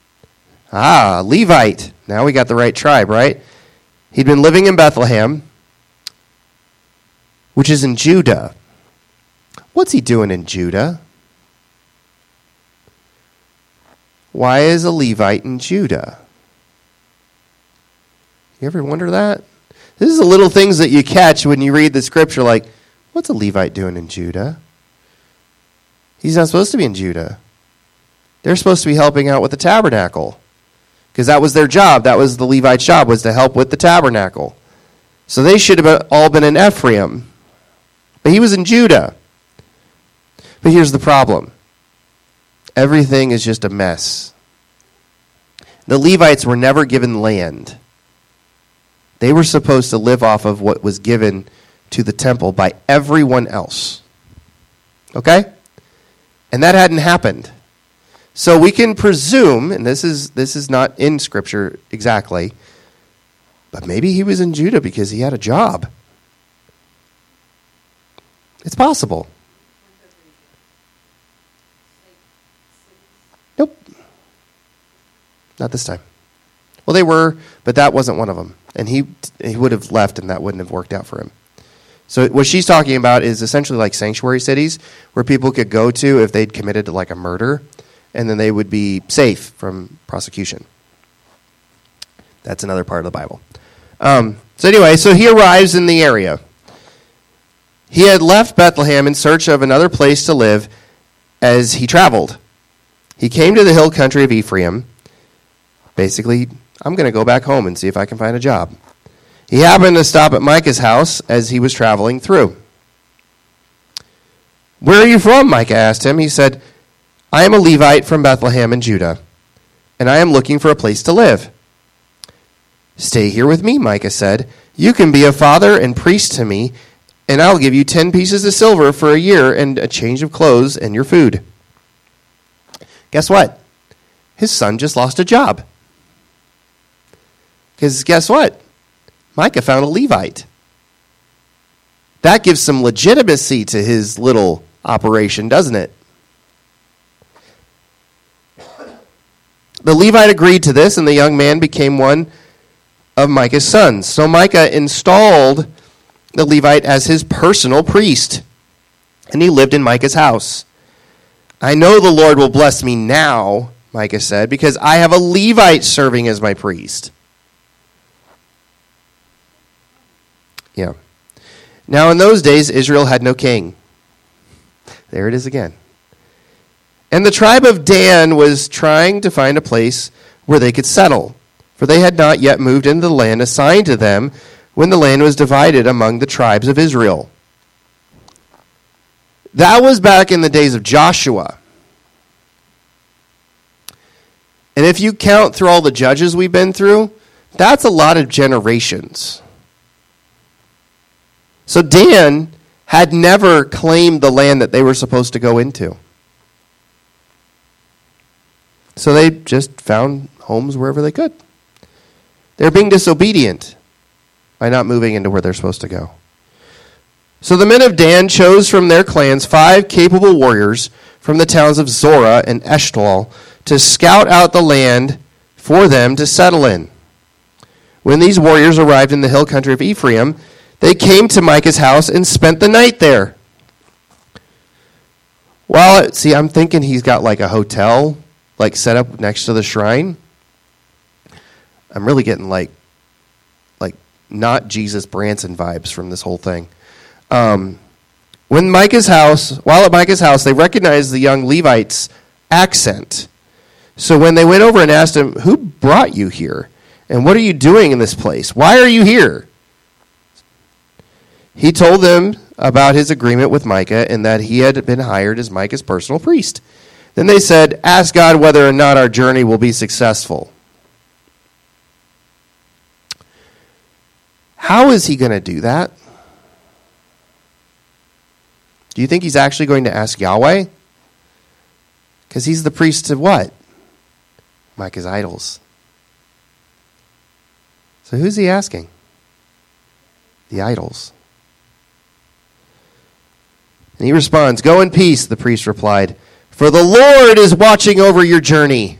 Levite. Now we got the right tribe, right? He'd been living in Bethlehem, which is in Judah. What's he doing in Judah? Why is a Levite in Judah? You ever wonder that? This is the little things that you catch when you read the scripture, like, what's a Levite doing in Judah? He's not supposed to be in Judah. They're supposed to be helping out with the tabernacle, because that was their job. That was the Levite's job, was to help with the tabernacle. So they should have all been in Ephraim. But he was in Judah. But here's the problem. Everything is just a mess. The Levites were never given land. They were supposed to live off of what was given to the temple by everyone else. Okay? And that hadn't happened. So we can presume, and this is not in Scripture exactly, but maybe he was in Judah because he had a job. It's possible. Nope. Not this time. Well, they were, but that wasn't one of them. And he would have left, and that wouldn't have worked out for him. So what she's talking about is essentially like sanctuary cities where people could go to if they'd committed to like a murder, and then they would be safe from prosecution. That's another part of the Bible. So anyway, so he arrives in the area. He had left Bethlehem in search of another place to live as he traveled. He came to the hill country of Ephraim. Basically, I'm going to go back home and see if I can find a job. He happened to stop at Micah's house as he was traveling through. Where are you from? Micah asked him. He said, I am a Levite from Bethlehem in Judah, and I am looking for a place to live. Stay here with me, Micah said. You can be a father and priest to me, and I'll give you 10 pieces of silver for a year and a change of clothes and your food. Guess what? His son just lost a job. Because guess what? Micah found a Levite. That gives some legitimacy to his little operation, doesn't it? The Levite agreed to this, and the young man became one of Micah's sons. So Micah installed the Levite as his personal priest, and he lived in Micah's house. I know the Lord will bless me now, Micah said, because I have a Levite serving as my priest. Yeah. Now in those days, Israel had no king. There it is again. And the tribe of Dan was trying to find a place where they could settle, for they had not yet moved into the land assigned to them when the land was divided among the tribes of Israel. That was back in the days of Joshua. And if you count through all the judges we've been through, that's a lot of generations. So Dan had never claimed the land that they were supposed to go into. So they just found homes wherever they could. They're being disobedient by not moving into where they're supposed to go. So the men of Dan chose from their clans 5 capable warriors from the towns of Zorah and Eshtaol to scout out the land for them to settle in. When these warriors arrived in the hill country of Ephraim, they came to Micah's house and spent the night there. Well, see, I'm thinking he's got like a hotel like set up next to the shrine. I'm really getting like not Jesus Branson vibes from this whole thing. While at Micah's house, they recognized the young Levite's accent. So when they went over and asked him, "Who brought you here? And what are you doing in this place? Why are you here?" He told them about his agreement with Micah and that he had been hired as Micah's personal priest. Then they said, "Ask God whether or not our journey will be successful." How is he going to do that? Do you think he's actually going to ask Yahweh? Because he's the priest of what? Micah's idols. So who's he asking? The idols. And he responds, "Go in peace," the priest replied, "for the Lord is watching over your journey."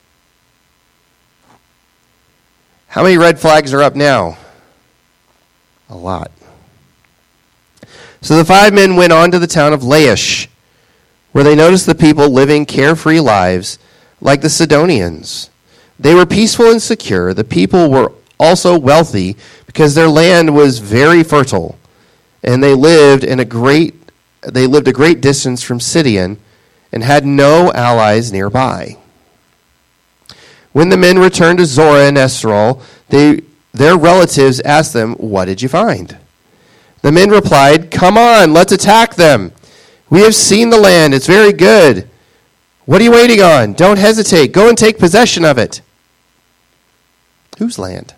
How many red flags are up now? A lot. So the 5 men went on to the town of Laish, where they noticed the people living carefree lives like the Sidonians. They were peaceful and secure. The people were also wealthy because their land was very fertile, and they lived a great distance from Sidon and had no allies nearby. When the men returned to Zorah and Eshtaol, their relatives asked them, "What did you find?" The men replied, "Come on, let's attack them. We have seen the land. It's very good. What are you waiting on? Don't hesitate. Go and take possession of it." Whose land?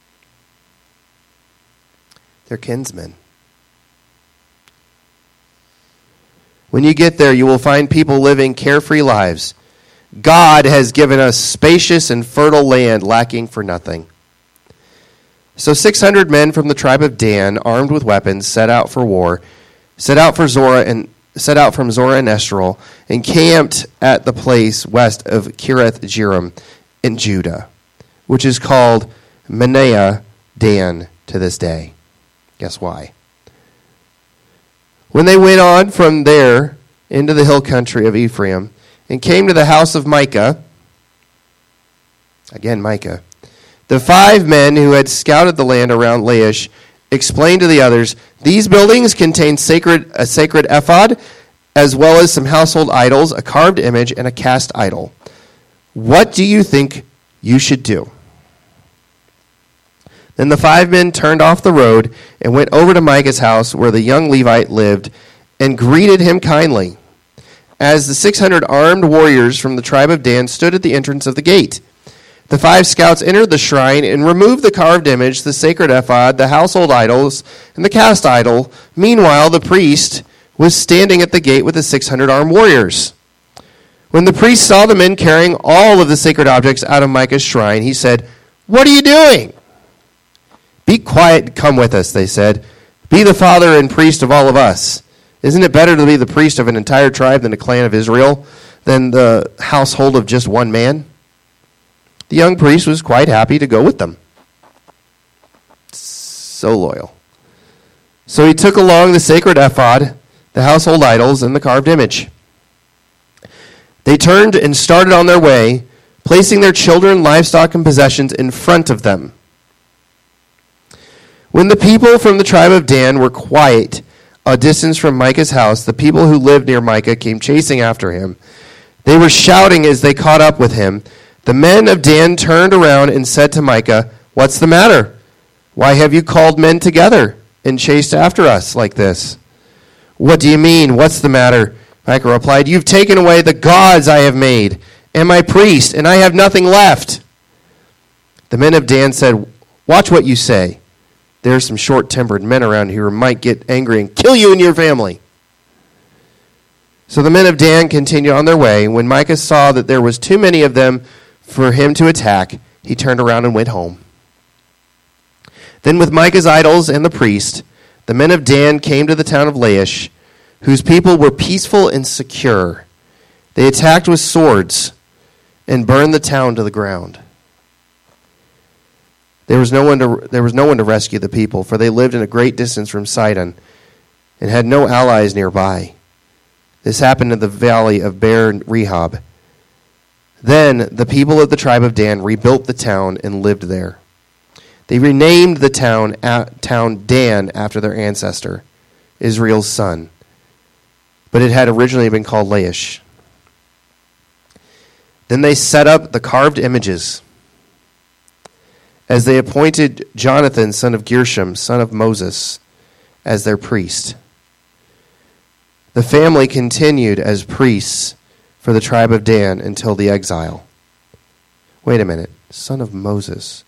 Their kinsmen. When you get there, you will find people living carefree lives. God has given us spacious and fertile land, lacking for nothing. So 600 men from the tribe of Dan, armed with weapons, set out from Zorah and Eshtaol, and camped at the place west of Kiriath Jearim in Judah, which is called Manaah Dan to this day. Guess why? When they went on from there into the hill country of Ephraim and came to the house of Micah, again Micah, the 5 men who had scouted the land around Laish explained to the others, "These buildings contain a sacred ephod, as well as some household idols, a carved image, and a cast idol. What do you think you should do?" Then the 5 men turned off the road and went over to Micah's house where the young Levite lived and greeted him kindly. As the 600 armed warriors from the tribe of Dan stood at the entrance of the gate, the 5 scouts entered the shrine and removed the carved image, the sacred ephod, the household idols, and the cast idol. Meanwhile, the priest was standing at the gate with the 600 armed warriors. When the priest saw the men carrying all of the sacred objects out of Micah's shrine, he said, "What are you doing?" "Be quiet and come with us," they said. "Be the father and priest of all of us. Isn't it better to be the priest of an entire tribe than a clan of Israel, than the household of just one man?" The young priest was quite happy to go with them. So loyal. So he took along the sacred ephod, the household idols, and the carved image. They turned and started on their way, placing their children, livestock, and possessions in front of them. When the people from the tribe of Dan were quiet, a distance from Micah's house, the people who lived near Micah came chasing after him. They were shouting as they caught up with him. The men of Dan turned around and said to Micah, "What's the matter? Why have you called men together and chased after us like this?" "What do you mean? What's the matter?" Micah replied, "You've taken away the gods I have made and my priest, and I have nothing left." The men of Dan said, "Watch what you say. There are some short-tempered men around here who might get angry and kill you and your family." So the men of Dan continued on their way. When Micah saw that there was too many of them for him to attack, he turned around and went home. Then with Micah's idols and the priest, the men of Dan came to the town of Laish, whose people were peaceful and secure. They attacked with swords and burned the town to the ground. There was no one to rescue the people, for they lived in a great distance from Sidon and had no allies nearby. This happened in the valley of Beer Rehob. Then the people of the tribe of Dan rebuilt the town and lived there. They renamed the town Dan after their ancestor, Israel's son, but it had originally been called Laish. Then they set up the carved images, as they appointed Jonathan, son of Gershom, son of Moses, as their priest. The family continued as priests for the tribe of Dan until the exile. Wait a minute. Son of Moses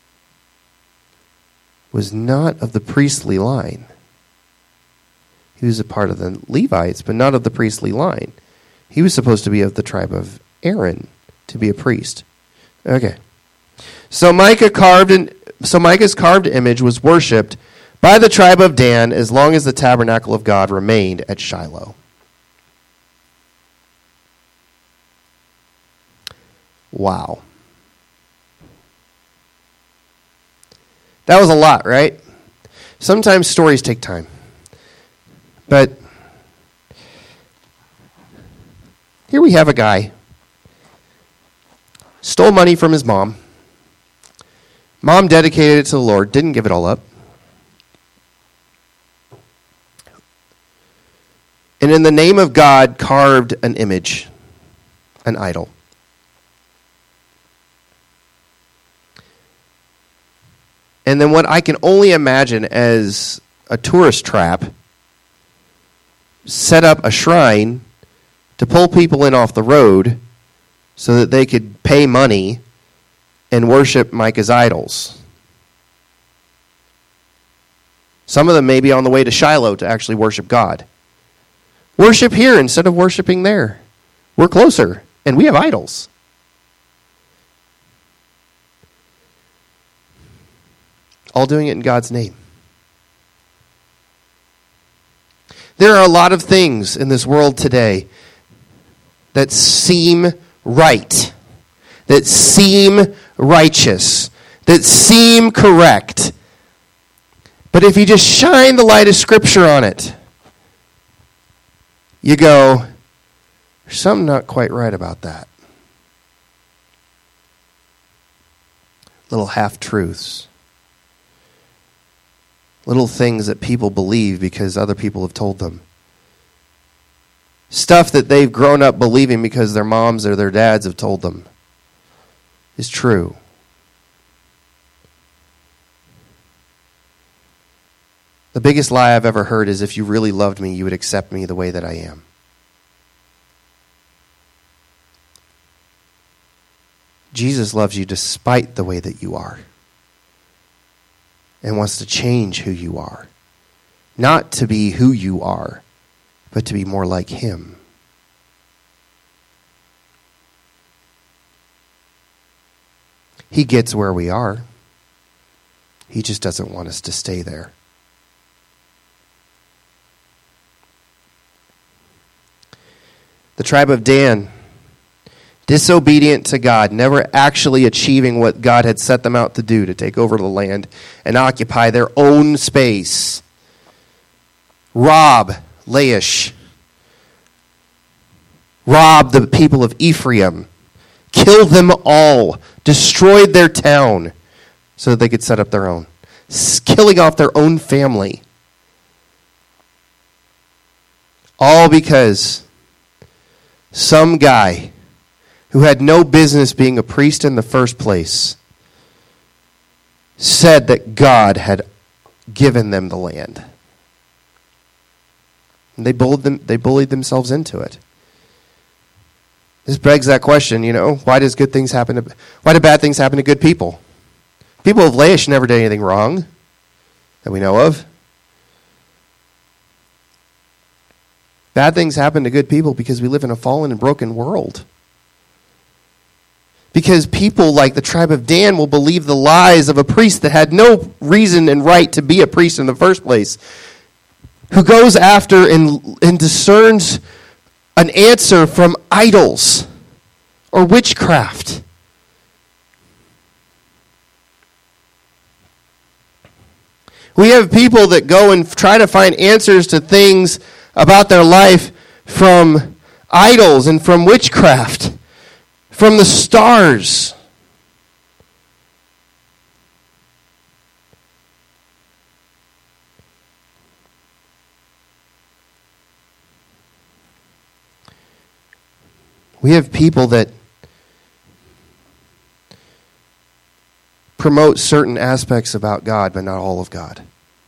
was not of the priestly line. He was a part of the Levites, but not of the priestly line. He was supposed to be of the tribe of Aaron to be a priest. Okay. So Micah's carved image was worshipped by the tribe of Dan as long as the tabernacle of God remained at Shiloh. Wow. That was a lot, right? Sometimes stories take time. But here we have a guy. Stole money from his mom. Mom dedicated it to the Lord, didn't give it all up. And in the name of God, carved an image, an idol. And then what I can only imagine as a tourist trap, set up a shrine to pull people in off the road so that they could pay money and worship Micah's idols. Some of them may be on the way to Shiloh to actually worship God. Worship here instead of worshiping there. We're closer, and we have idols. All doing it in God's name. There are a lot of things in this world today that seem right, that seem righteous, that seem correct. But if you just shine the light of Scripture on it, you go, there's something not quite right about that. Little half-truths. Little things that people believe because other people have told them. Stuff that they've grown up believing because their moms or their dads have told them is true. The biggest lie I've ever heard is if you really loved me, you would accept me the way that I am. Jesus loves you despite the way that you are and wants to change who you are. Not to be who you are, but to be more like Him. He gets where we are. He just doesn't want us to stay there. The tribe of Dan, disobedient to God, never actually achieving what God had set them out to do, to take over the land and occupy their own space. Rob Laish. Rob the people of Ephraim. Kill them all. Destroyed their town so that they could set up their own. Killing off their own family. All because some guy who had no business being a priest in the first place said that God had given them the land. And they bullied themselves into it. This begs that question, why do bad things happen to good people? People of Laish never did anything wrong that we know of. Bad things happen to good people because we live in a fallen and broken world. Because people like the tribe of Dan will believe the lies of a priest that had no reason and right to be a priest in the first place, who goes after and discerns an answer from idols or witchcraft. We have people that go and try to find answers to things about their life from idols and from witchcraft, from the stars. We have people that promote certain aspects about God, but not all of God.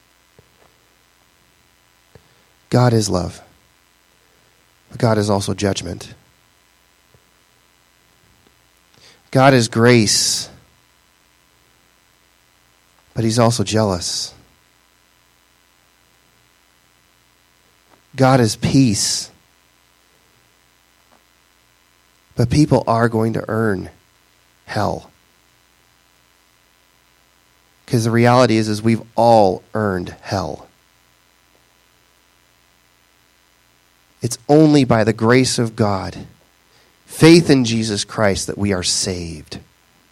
God is love, but God is also judgment. God is grace, but he's also jealous. God is peace, but people are going to earn hell. Because the reality is we've all earned hell. It's only by the grace of God, faith in Jesus Christ, that we are saved.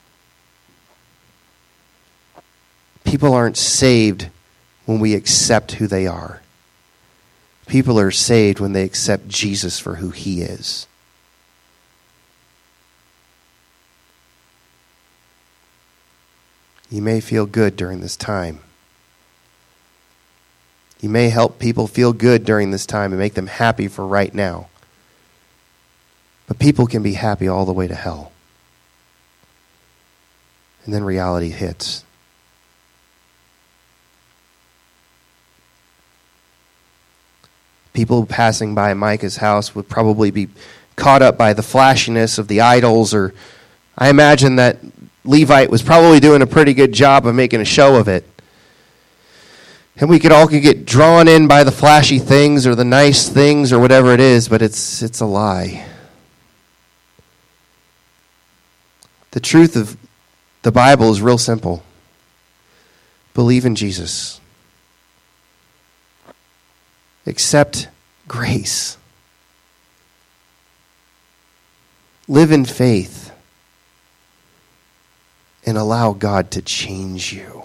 People aren't saved when we accept who they are. People are saved when they accept Jesus for who he is. You may feel good during this time. You may help people feel good during this time and make them happy for right now. But people can be happy all the way to hell. And then reality hits. People passing by Micah's house would probably be caught up by the flashiness of the idols, or I imagine that Levite was probably doing a pretty good job of making a show of it. And we could get drawn in by the flashy things or the nice things or whatever it is, but it's a lie. The truth of the Bible is real simple. Believe in Jesus. Accept grace. Live in faith. And allow God to change you.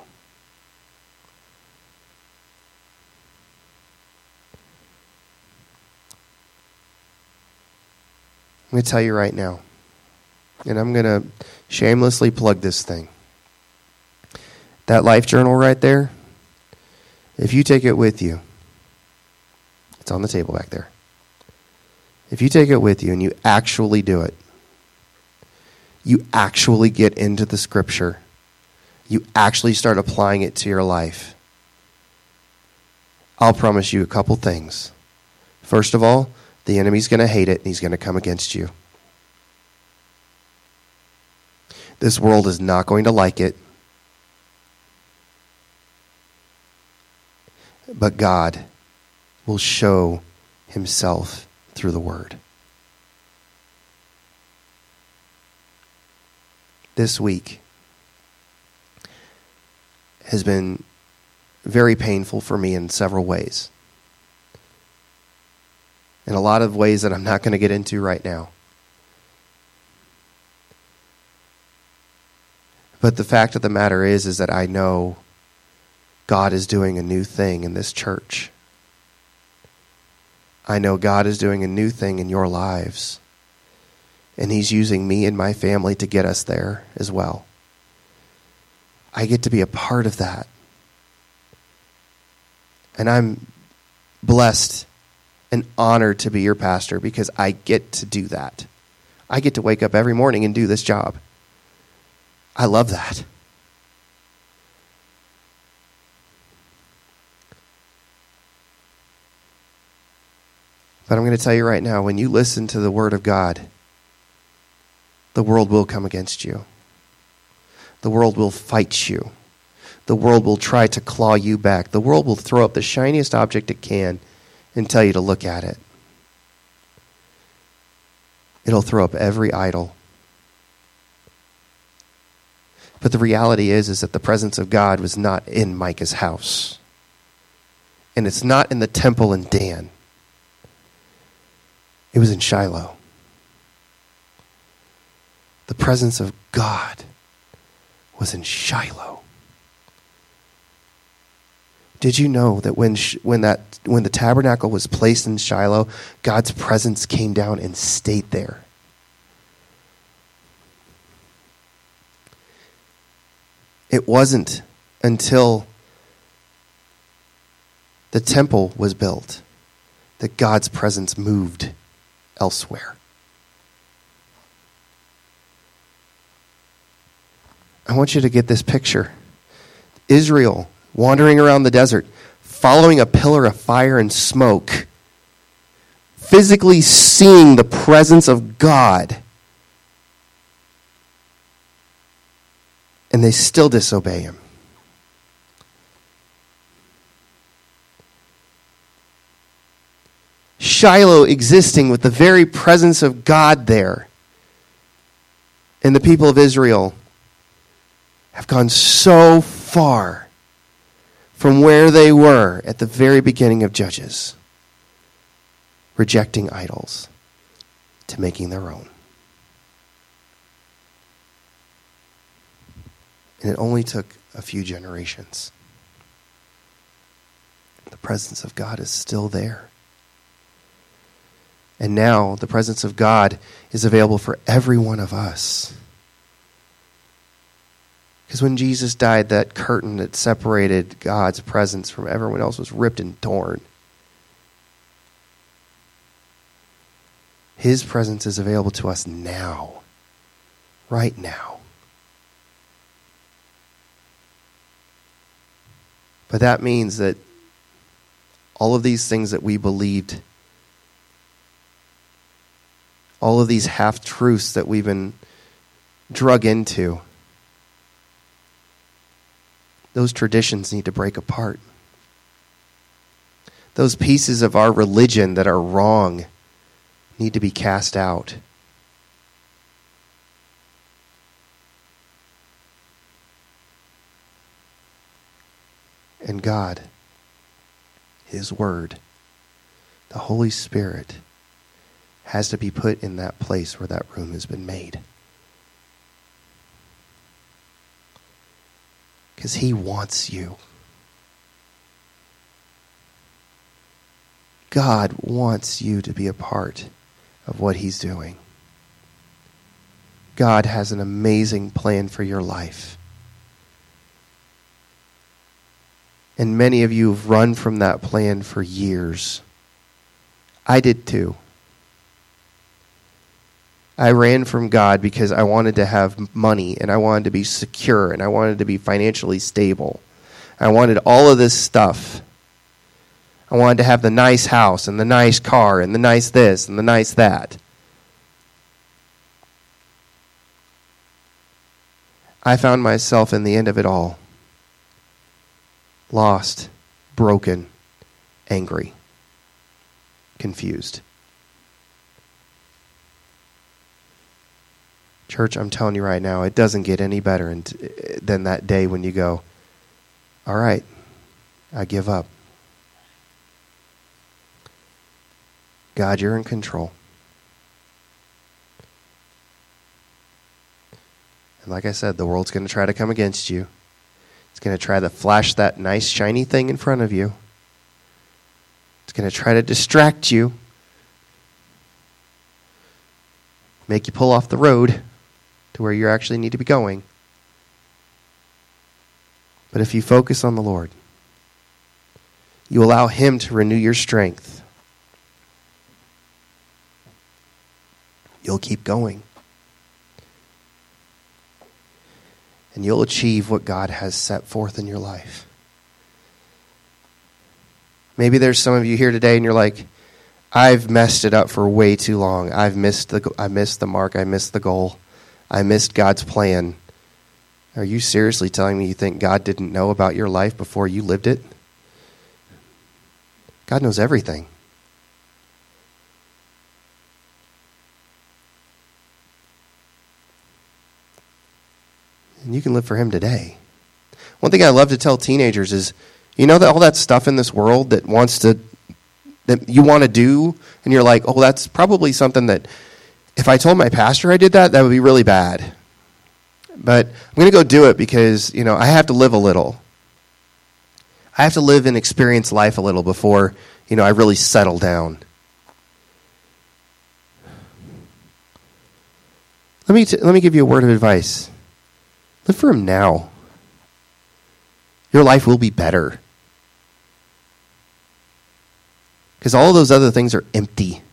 I'm going to tell you right now, and I'm going to shamelessly plug this thing. That life journal right there, if you take it with you, it's on the table back there. If you take it with you and you actually do it, you actually get into the scripture, you actually start applying it to your life, I'll promise you a couple things. First of all, the enemy's going to hate it and he's going to come against you. This world is not going to like it. But God will show himself through the word. This week has been very painful for me in several ways. In a lot of ways that I'm not going to get into right now. But the fact of the matter is that I know God is doing a new thing in this church. I know God is doing a new thing in your lives. And he's using me and my family to get us there as well. I get to be a part of that. And I'm blessed an honor to be your pastor because I get to do that. I get to wake up every morning and do this job. I love that. But I'm going to tell you right now, when you listen to the word of God, the world will come against you. The world will fight you. The world will try to claw you back. The world will throw up the shiniest object it can and tell you to look at it. It'll throw up every idol. But the reality is that the presence of God was not in Micah's house. And it's not in the temple in Dan. It was in Shiloh. The presence of God was in Shiloh. Did you know that when the tabernacle was placed in Shiloh, God's presence came down and stayed there? It wasn't until the temple was built that God's presence moved elsewhere. I want you to get this picture. Israel wandering around the desert, following a pillar of fire and smoke, physically seeing the presence of God, and they still disobey him. Shiloh existing with the very presence of God there. And the people of Israel have gone so far from where they were at the very beginning of Judges, rejecting idols to making their own. And it only took a few generations. The presence of God is still there. And now the presence of God is available for every one of us. Because when Jesus died, that curtain that separated God's presence from everyone else was ripped and torn. His presence is available to us now. Right now. But that means that all of these things that we believed, all of these half-truths that we've been drug into, those traditions need to break apart. Those pieces of our religion that are wrong need to be cast out. And God, His Word, the Holy Spirit, has to be put in that place where that room has been made. Because He wants you. God wants you to be a part of what He's doing. God has an amazing plan for your life. And many of you have run from that plan for years. I did too. I ran from God because I wanted to have money and I wanted to be secure and I wanted to be financially stable. I wanted all of this stuff. I wanted to have the nice house and the nice car and the nice this and the nice that. I found myself in the end of it all lost, broken, angry, confused. Church, I'm telling you right now, it doesn't get any better than that day when you go, all right, I give up. God, you're in control. And like I said, the world's going to try to come against you. It's going to try to flash that nice, shiny thing in front of you. It's going to try to distract you. Make you pull off the road to where you actually need to be going. But if you focus on the Lord, you allow Him to renew your strength. you'll keep going. And you'll achieve what God has set forth in your life. Maybe there's some of you here today and you're like, I've messed it up for way too long. I missed the mark. I missed the goal. I missed God's plan. Are you seriously telling me you think God didn't know about your life before you lived it? God knows everything. And you can live for him today. One thing I love to tell teenagers is, you know that all that stuff in this world that you want to do, and you're like, oh, that's probably something that if I told my pastor I did that would be really bad. But I'm going to go do it because, I have to live a little. I have to live and experience life a little before, I really settle down. Let me give you a word of advice. Live for him now. Your life will be better. Because all of those other things are empty.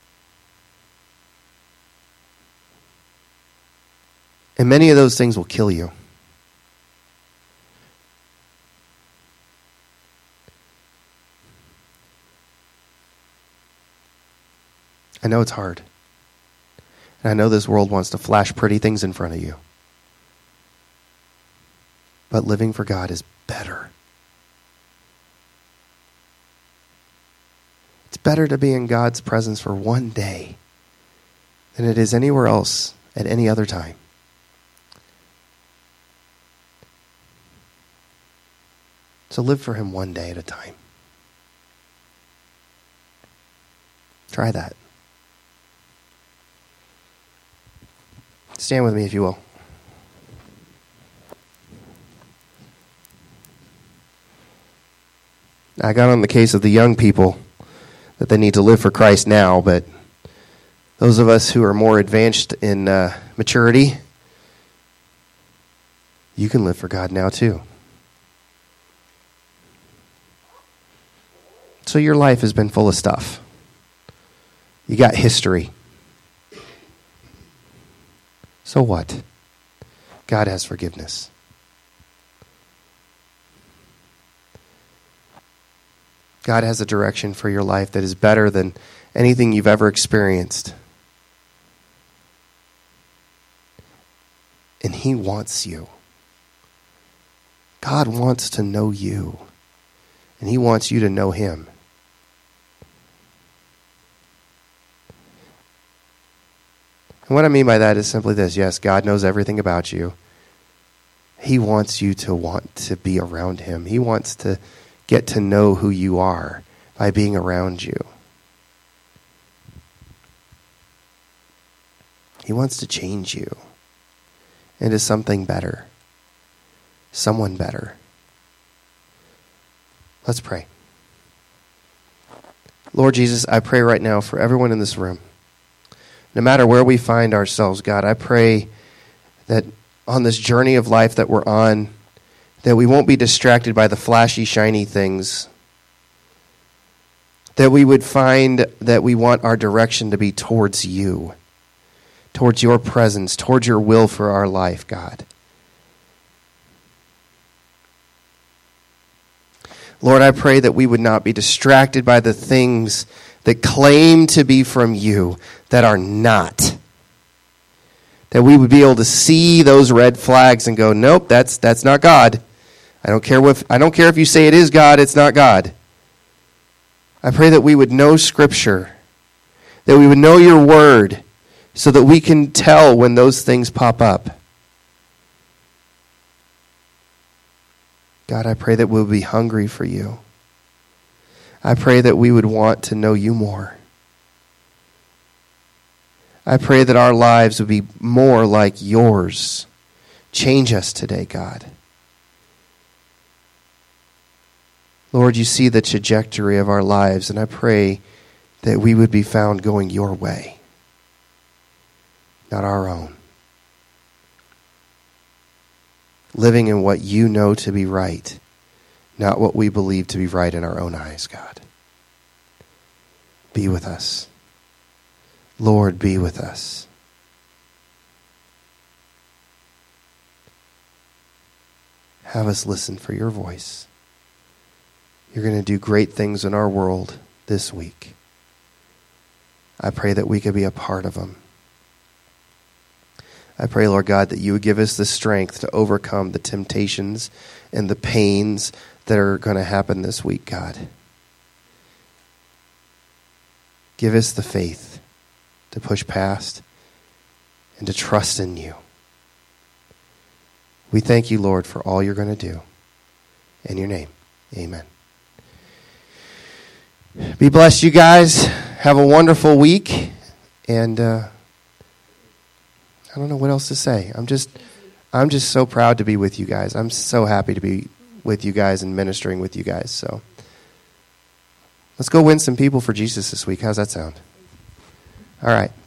And many of those things will kill you. I know it's hard. And I know this world wants to flash pretty things in front of you. But living for God is better. It's better to be in God's presence for one day than it is anywhere else at any other time. So live for him one day at a time. Try that. Stand with me if you will. I got on the case of the young people that they need to live for Christ now, but those of us who are more advanced in maturity, you can live for God now too. So your life has been full of stuff. You got history. So what? God has forgiveness. God has a direction for your life that is better than anything you've ever experienced. And he wants you. God wants to know you. And he wants you to know him. And what I mean by that is simply this. Yes, God knows everything about you. He wants you to want to be around him. He wants to get to know who you are by being around you. He wants to change you into something better, someone better. Let's pray. Lord Jesus, I pray right now for everyone in this room. No matter where we find ourselves, God, I pray that on this journey of life that we're on, that we won't be distracted by the flashy, shiny things. That we would find that we want our direction to be towards you, towards your presence, towards your will for our life, God. Lord, I pray that we would not be distracted by the things that claim to be from you that are not. That we would be able to see those red flags and go, nope, that's not God. I don't care if you say it is God, it's not God. I pray that we would know Scripture, that we would know your word, so that we can tell when those things pop up. God, I pray that we'll be hungry for you. I pray that we would want to know you more. I pray that our lives would be more like yours. Change us today, God. Lord, you see the trajectory of our lives, and I pray that we would be found going your way, not our own. Living in what you know to be right, not what we believe to be right in our own eyes, God. Be with us. Lord, be with us. Have us listen for your voice. You're going to do great things in our world this week. I pray that we could be a part of them. I pray, Lord God, that you would give us the strength to overcome the temptations and the pains that are going to happen this week, God. Give us the faith to push past and to trust in you. We thank you, Lord, for all you're going to do. In your name, amen. Be blessed, you guys. Have a wonderful week. And I don't know what else to say. I'm just so proud to be with you guys. I'm so happy to be with you guys and ministering with you guys. So let's go win some people for Jesus this week. How's that sound? All right.